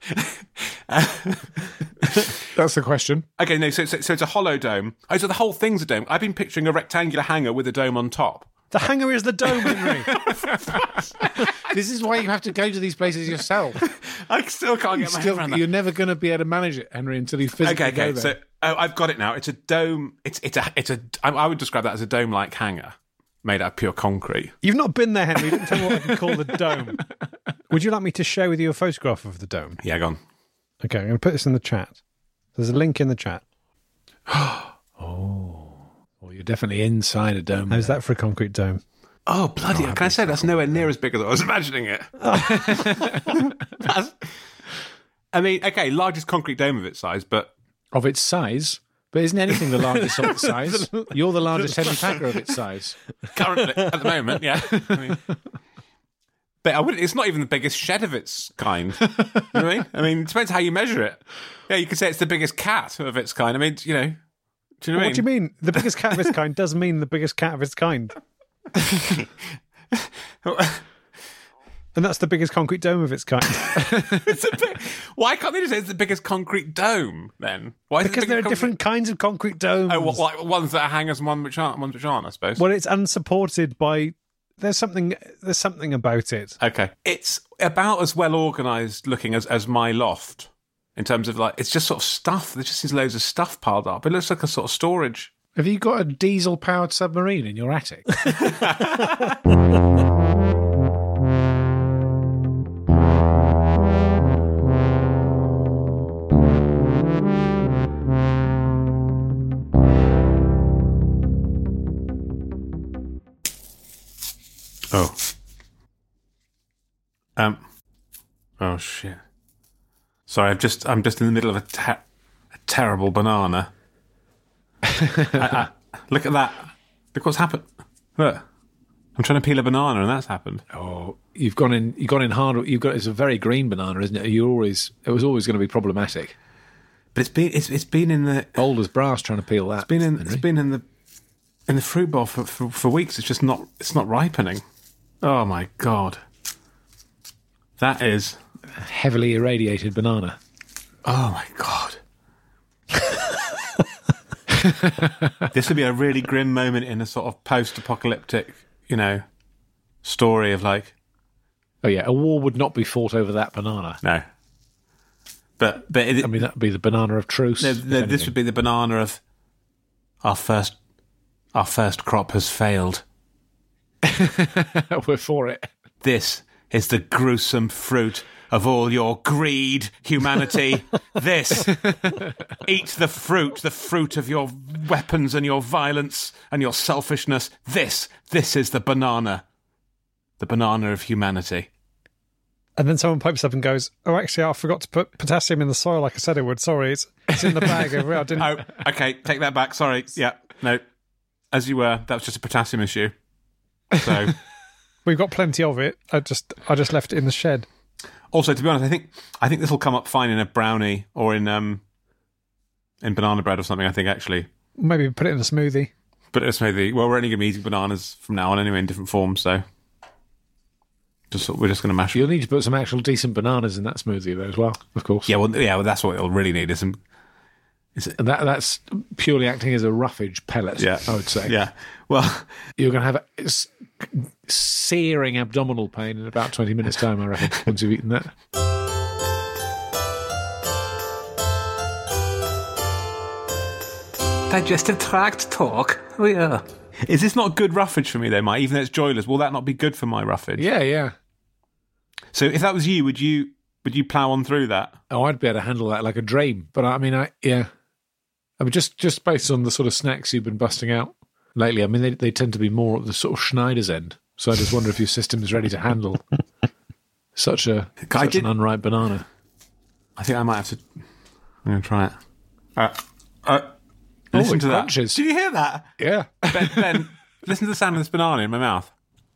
That's the question. Okay, no, so it's a hollow dome. Oh, so the whole thing's a dome. I've been picturing a rectangular hangar with a dome on top. The hangar is the dome, Henry. This is why you have to go to these places yourself. I still can't get my head around that. You're never going to be able to manage it, Henry, until you physically go there. So I've got it now. It's a dome. I would describe that as a dome-like hangar made out of pure concrete. You've not been there, Henry. You didn't tell me what I can call the dome. Would you like me to share with you a photograph of the dome? Yeah, go on. Okay, I'm going to put this in the chat. There's a link in the chat. Well, you're definitely inside a dome. How's that for a concrete dome? Oh, bloody hell. Can I say that's nowhere near as big as I was imagining it? Largest concrete dome of its size, but... Of its size? But isn't anything the largest of its size? You're the largest Henry Packer of its size. Currently, at the moment, yeah. But it's not even the biggest shed of its kind. You know what I mean? It depends how you measure it. Yeah, you could say it's the biggest cat of its kind. Do you know what I mean? What do you mean? The biggest cat of its kind does mean the biggest cat of its kind. And that's the biggest concrete dome of its kind. Why can't they just say it's the biggest concrete dome, then? Because there are different kinds of concrete domes. Oh, like ones that are hangers and ones which aren't, I suppose. Well, it's unsupported by... There's something about it. Okay. It's about as well organised looking as my loft, in terms of, it's just sort of stuff. There just is loads of stuff piled up. It looks like a sort of storage. Have you got a diesel-powered submarine in your attic? Oh. Oh shit. Sorry, I'm just in the middle of a terrible banana. Look at that. Look what's happened. Look. I'm trying to peel a banana and that's happened. Oh, you've gone in hard. It's a very green banana, isn't it? It was always going to be problematic. But it's been in the Bold as brass trying to peel that. it's been in the fruit bowl for weeks. It's not ripening. Oh my god. That is heavily irradiated banana. Oh my god. This would be a really grim moment in a sort of post-apocalyptic, story of like... Oh yeah, a war would not be fought over that banana. No. But that would be the banana of truce. This would be the banana of our first crop has failed. We're for it. This is the gruesome fruit of all your greed, humanity. This. Eat the fruit of your weapons and your violence and your selfishness. This is the banana of humanity. And then someone pipes up and goes, "Oh, actually, I forgot to put potassium in the soil like I said I would. Sorry, it's in the bag over here. I didn't." Oh, okay, take that back. Sorry. Yeah, no. As you were, that was just a potassium issue. So we've got plenty of it. I just left it in the shed. Also, to be honest, I think this will come up fine in a brownie or in banana bread or something. I think actually maybe put it in a smoothie. Put it in a smoothie. Well, we're only going to be eating bananas from now on anyway in different forms. So we're just going to mash. You'll need to put some actual decent bananas in that smoothie though as well, of course. Yeah, well, that's what it'll really need is some. And that's purely acting as a roughage pellet, yeah. I would say. Yeah. Well, you're going to have searing abdominal pain in about 20 minutes' time, I reckon, once you've eaten that. Digestive tract talk. Oh, yeah. Is this not good roughage for me, though, Mike? Even though it's joyless, will that not be good for my roughage? Yeah. So if that was you, would you plough on through that? Oh, I'd be able to handle that like a dream. But I mean, just based on the sort of snacks you've been busting out lately, I mean, they tend to be more at the sort of Schneider's end. So I just wonder if your system is ready to handle such an unripe banana. I think I might have to. I'm going to try it. Listen to that. Crunches. Did you hear that? Yeah. Ben, listen to the sound of this banana in my mouth.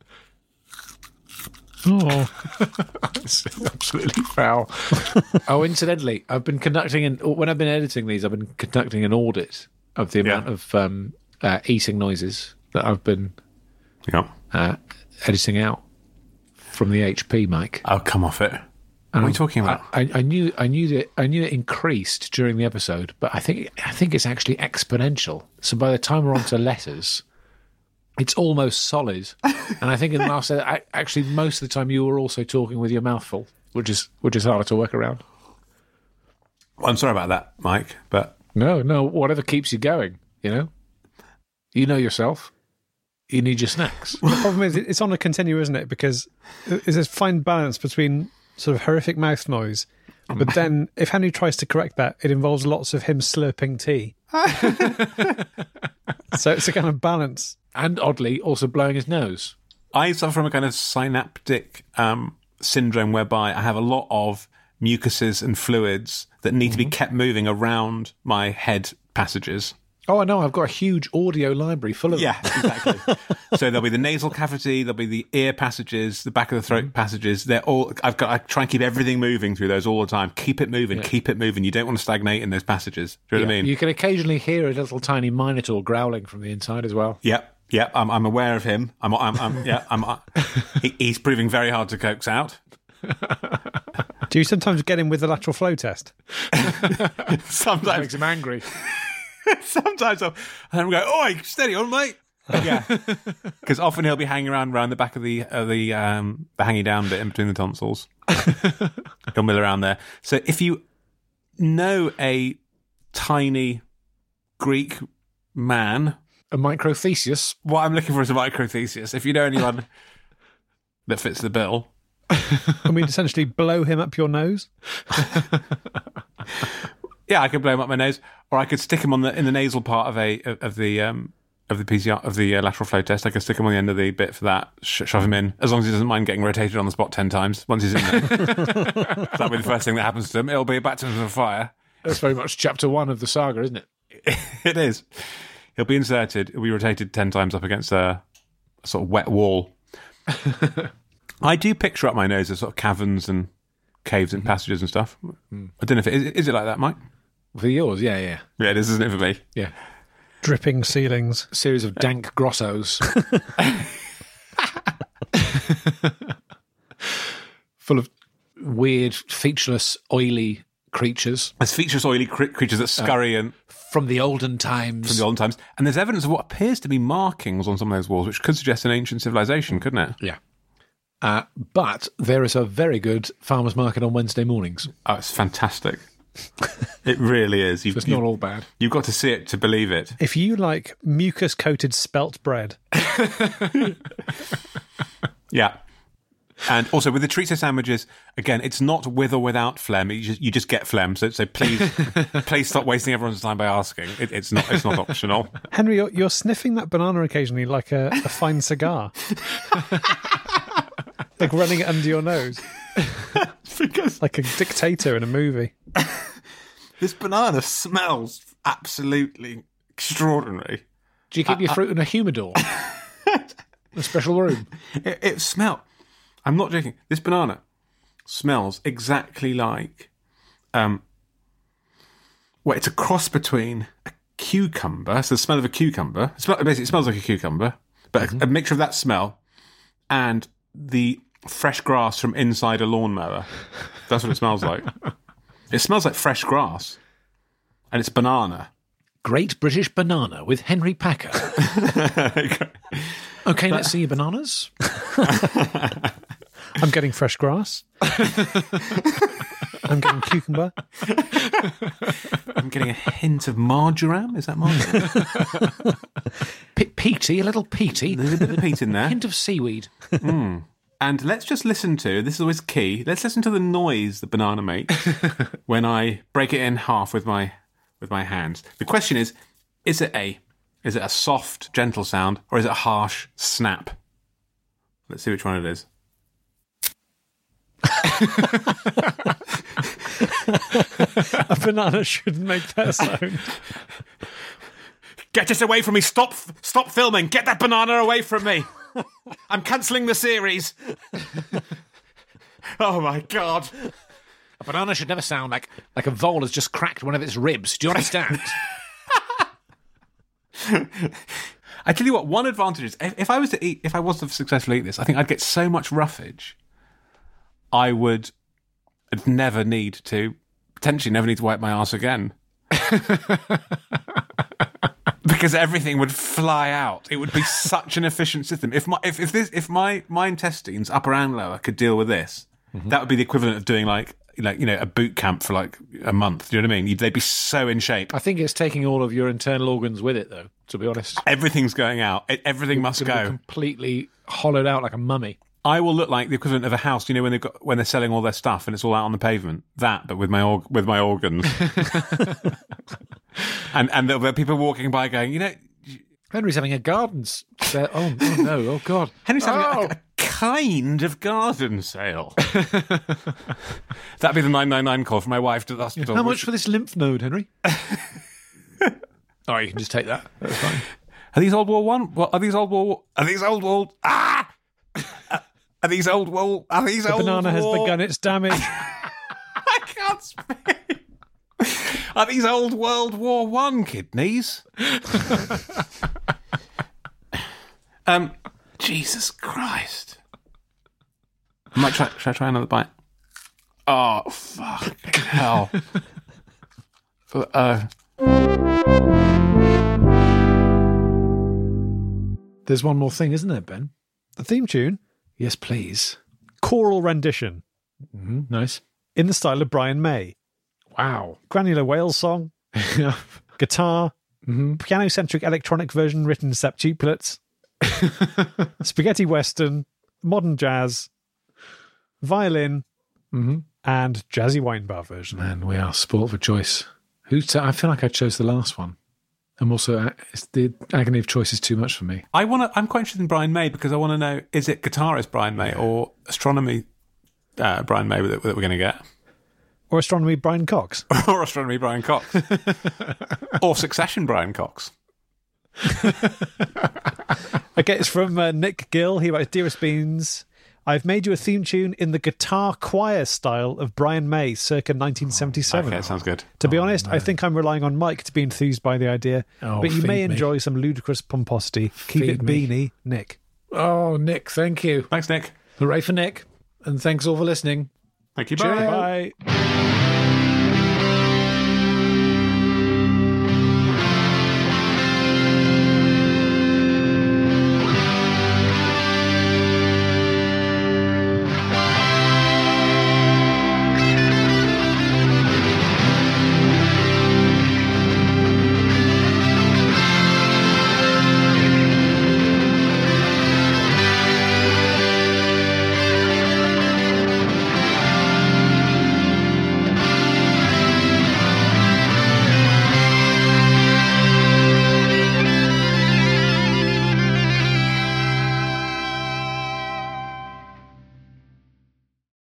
Oh, it's absolutely foul. Oh, incidentally, I've been conducting when I've been editing these, I've been conducting an audit of the amount of eating noises that I've been editing out from the HP mic. Oh, come off it! What are you talking about? I knew it increased during the episode, but I think it's actually exponential. So by the time we're on to letters, it's almost solid. And I think in the last, actually, most of the time you were also talking with your mouth full, which is harder to work around. Well, I'm sorry about that, Mike, but no, whatever keeps you going, you know yourself. You need your snacks. The problem is it's on a continuum, isn't it? Because there's this fine balance between sort of horrific mouth noise, but then if Henry tries to correct that, it involves lots of him slurping tea. So it's a kind of balance. And oddly, also blowing his nose. I suffer from a kind of synaptic syndrome whereby I have a lot of mucuses and fluids that need to be kept moving around my head passages. Oh, I know. I've got a huge audio library full of them. Yeah, exactly. So there'll be the nasal cavity, there'll be the ear passages, the back of the throat passages. They're all. I try and keep everything moving through those all the time. Keep it moving. Keep it moving. You don't want to stagnate in those passages. Do you know what I mean? You can occasionally hear a little tiny minotaur growling from the inside as well. Yep. I'm aware of him. He's proving very hard to coax out. Do you sometimes get him with the lateral flow test? Sometimes makes him angry. Sometimes I'll go, "Oi, steady on, mate." Yeah, because often he'll be hanging around the back of the hanging down bit in between the tonsils. He'll mill around there. So if you know a tiny Greek man. A microthesis. What I'm looking for is a microthesis. If you know anyone that fits the bill. I mean, essentially blow him up your nose. Yeah, I could blow him up my nose, or I could stick him in the nasal part of the PCR of the lateral flow test. I could stick him on the end of the bit for that, shove him in, as long as he doesn't mind getting rotated on the spot 10 times once he's in there. That'll be the first thing that happens to him. It'll be a baptism of fire. That's very much chapter 1 of the saga, isn't it? It is. He'll be inserted. He'll be rotated 10 times up against a sort of wet wall. I do picture up my nose as sort of caverns and caves and passages and stuff. I don't know if is it like that, Mike? For yours, yeah. Yeah, it is, isn't it, for me? Yeah. Dripping ceilings. A series of dank grottos. Full of weird, featureless, oily creatures. There's featureless, oily creatures that scurry and from the olden times. And there's evidence of what appears to be markings on some of those walls, which could suggest an ancient civilization, couldn't it? Yeah. But there is a very good farmer's market on Wednesday mornings. Oh, it's fantastic. It really is. It's not all bad. You've got to see it to believe it. If you like mucus-coated spelt bread. Yeah. And also with the chorizo sandwiches, again, it's not with or without phlegm. You just get phlegm. So please stop wasting everyone's time by asking. It's not optional. Henry, you're sniffing that banana occasionally like a fine cigar. Like running it under your nose. Because like a dictator in a movie. This banana smells absolutely extraordinary. Do you keep your fruit in a humidor? A special room? It smelled... I'm not joking. This banana smells exactly like... well, it's a cross between a cucumber, so the smell of a cucumber. Basically, it smells like a cucumber, but a mixture of that smell and the fresh grass from inside a lawnmower. That's what it smells like. It smells like fresh grass, and it's banana. Great British Banana with Henry Packer. Okay, let's see your bananas. I'm getting fresh grass. I'm getting cucumber. I'm getting a hint of marjoram. Is that marjoram? Peaty, a little peaty. There's a bit of peat in there. Hint of seaweed. And let's just listen to, this is always key, let's listen to the noise the banana makes when I break it in half with my hands. The question is it a soft, gentle sound, or is it a harsh snap? Let's see which one it is. A banana shouldn't make that sound. Get it away from me. Stop filming. Get that banana away from me. I'm cancelling the series. Oh, my God. A banana should never sound like a vole has just cracked one of its ribs. Do you understand? I tell you what, one advantage is, if I was to successfully eat this, I think I'd get so much roughage, I'd potentially never need to wipe my arse again. Because everything would fly out. It would be such an efficient system. If my intestines, upper and lower, could deal with this, that would be the equivalent of doing like a boot camp for like a month. Do you know what I mean? They'd be so in shape. I think it's taking all of your internal organs with it, though. To be honest, everything's going out. Everything must go. Completely hollowed out like a mummy. I will look like the equivalent of a house. You know when they're selling all their stuff and it's all out on the pavement. That, but with my organs. and there'll be people walking by going, Henry's having a garden sale. Oh no! Oh God! Henry's having a kind of garden sale. That'd be the 999 call for my wife to the hospital. How much for this lymph node, Henry? Oh, you can just take that. That's fine. Are these Old War One? What are these Old War? Are these Old War? Ah! Are these Old War? Are these Old War? The banana has begun its damage. I can't speak. Are these old World War One kidneys? Jesus Christ! Should I try another bite? Oh fuck hell! There's one more thing, isn't there, Ben? The theme tune? Yes, please. Choral rendition. Nice. In the style of Brian May. Wow. Granular Whale song. Guitar. piano-centric electronic version written in septuplets, spaghetti western, modern jazz, violin, and jazzy wine bar version. Man, we are spoilt for choice. I feel like I chose the last one. I'm also, the agony of choice is too much for me. I'm quite interested in Brian May because I want to know, is it guitarist Brian May or astronomy Brian May that we're going to get? Or astronomy Brian Cox. Or astronomy Brian Cox. Or Succession Brian Cox. Okay, it's from Nick Gill. He writes, Dearest Beans, I've made you a theme tune in the guitar choir style of Brian May, circa 1977. Okay, sounds good. To be honest, I think I'm relying on Mike to be enthused by the idea, but you may enjoy some ludicrous pomposity. Keep it beanie, Nick. Oh, Nick, thank you. Thanks, Nick. Hooray for Nick, and thanks all for listening. Thank you, Bye. bye.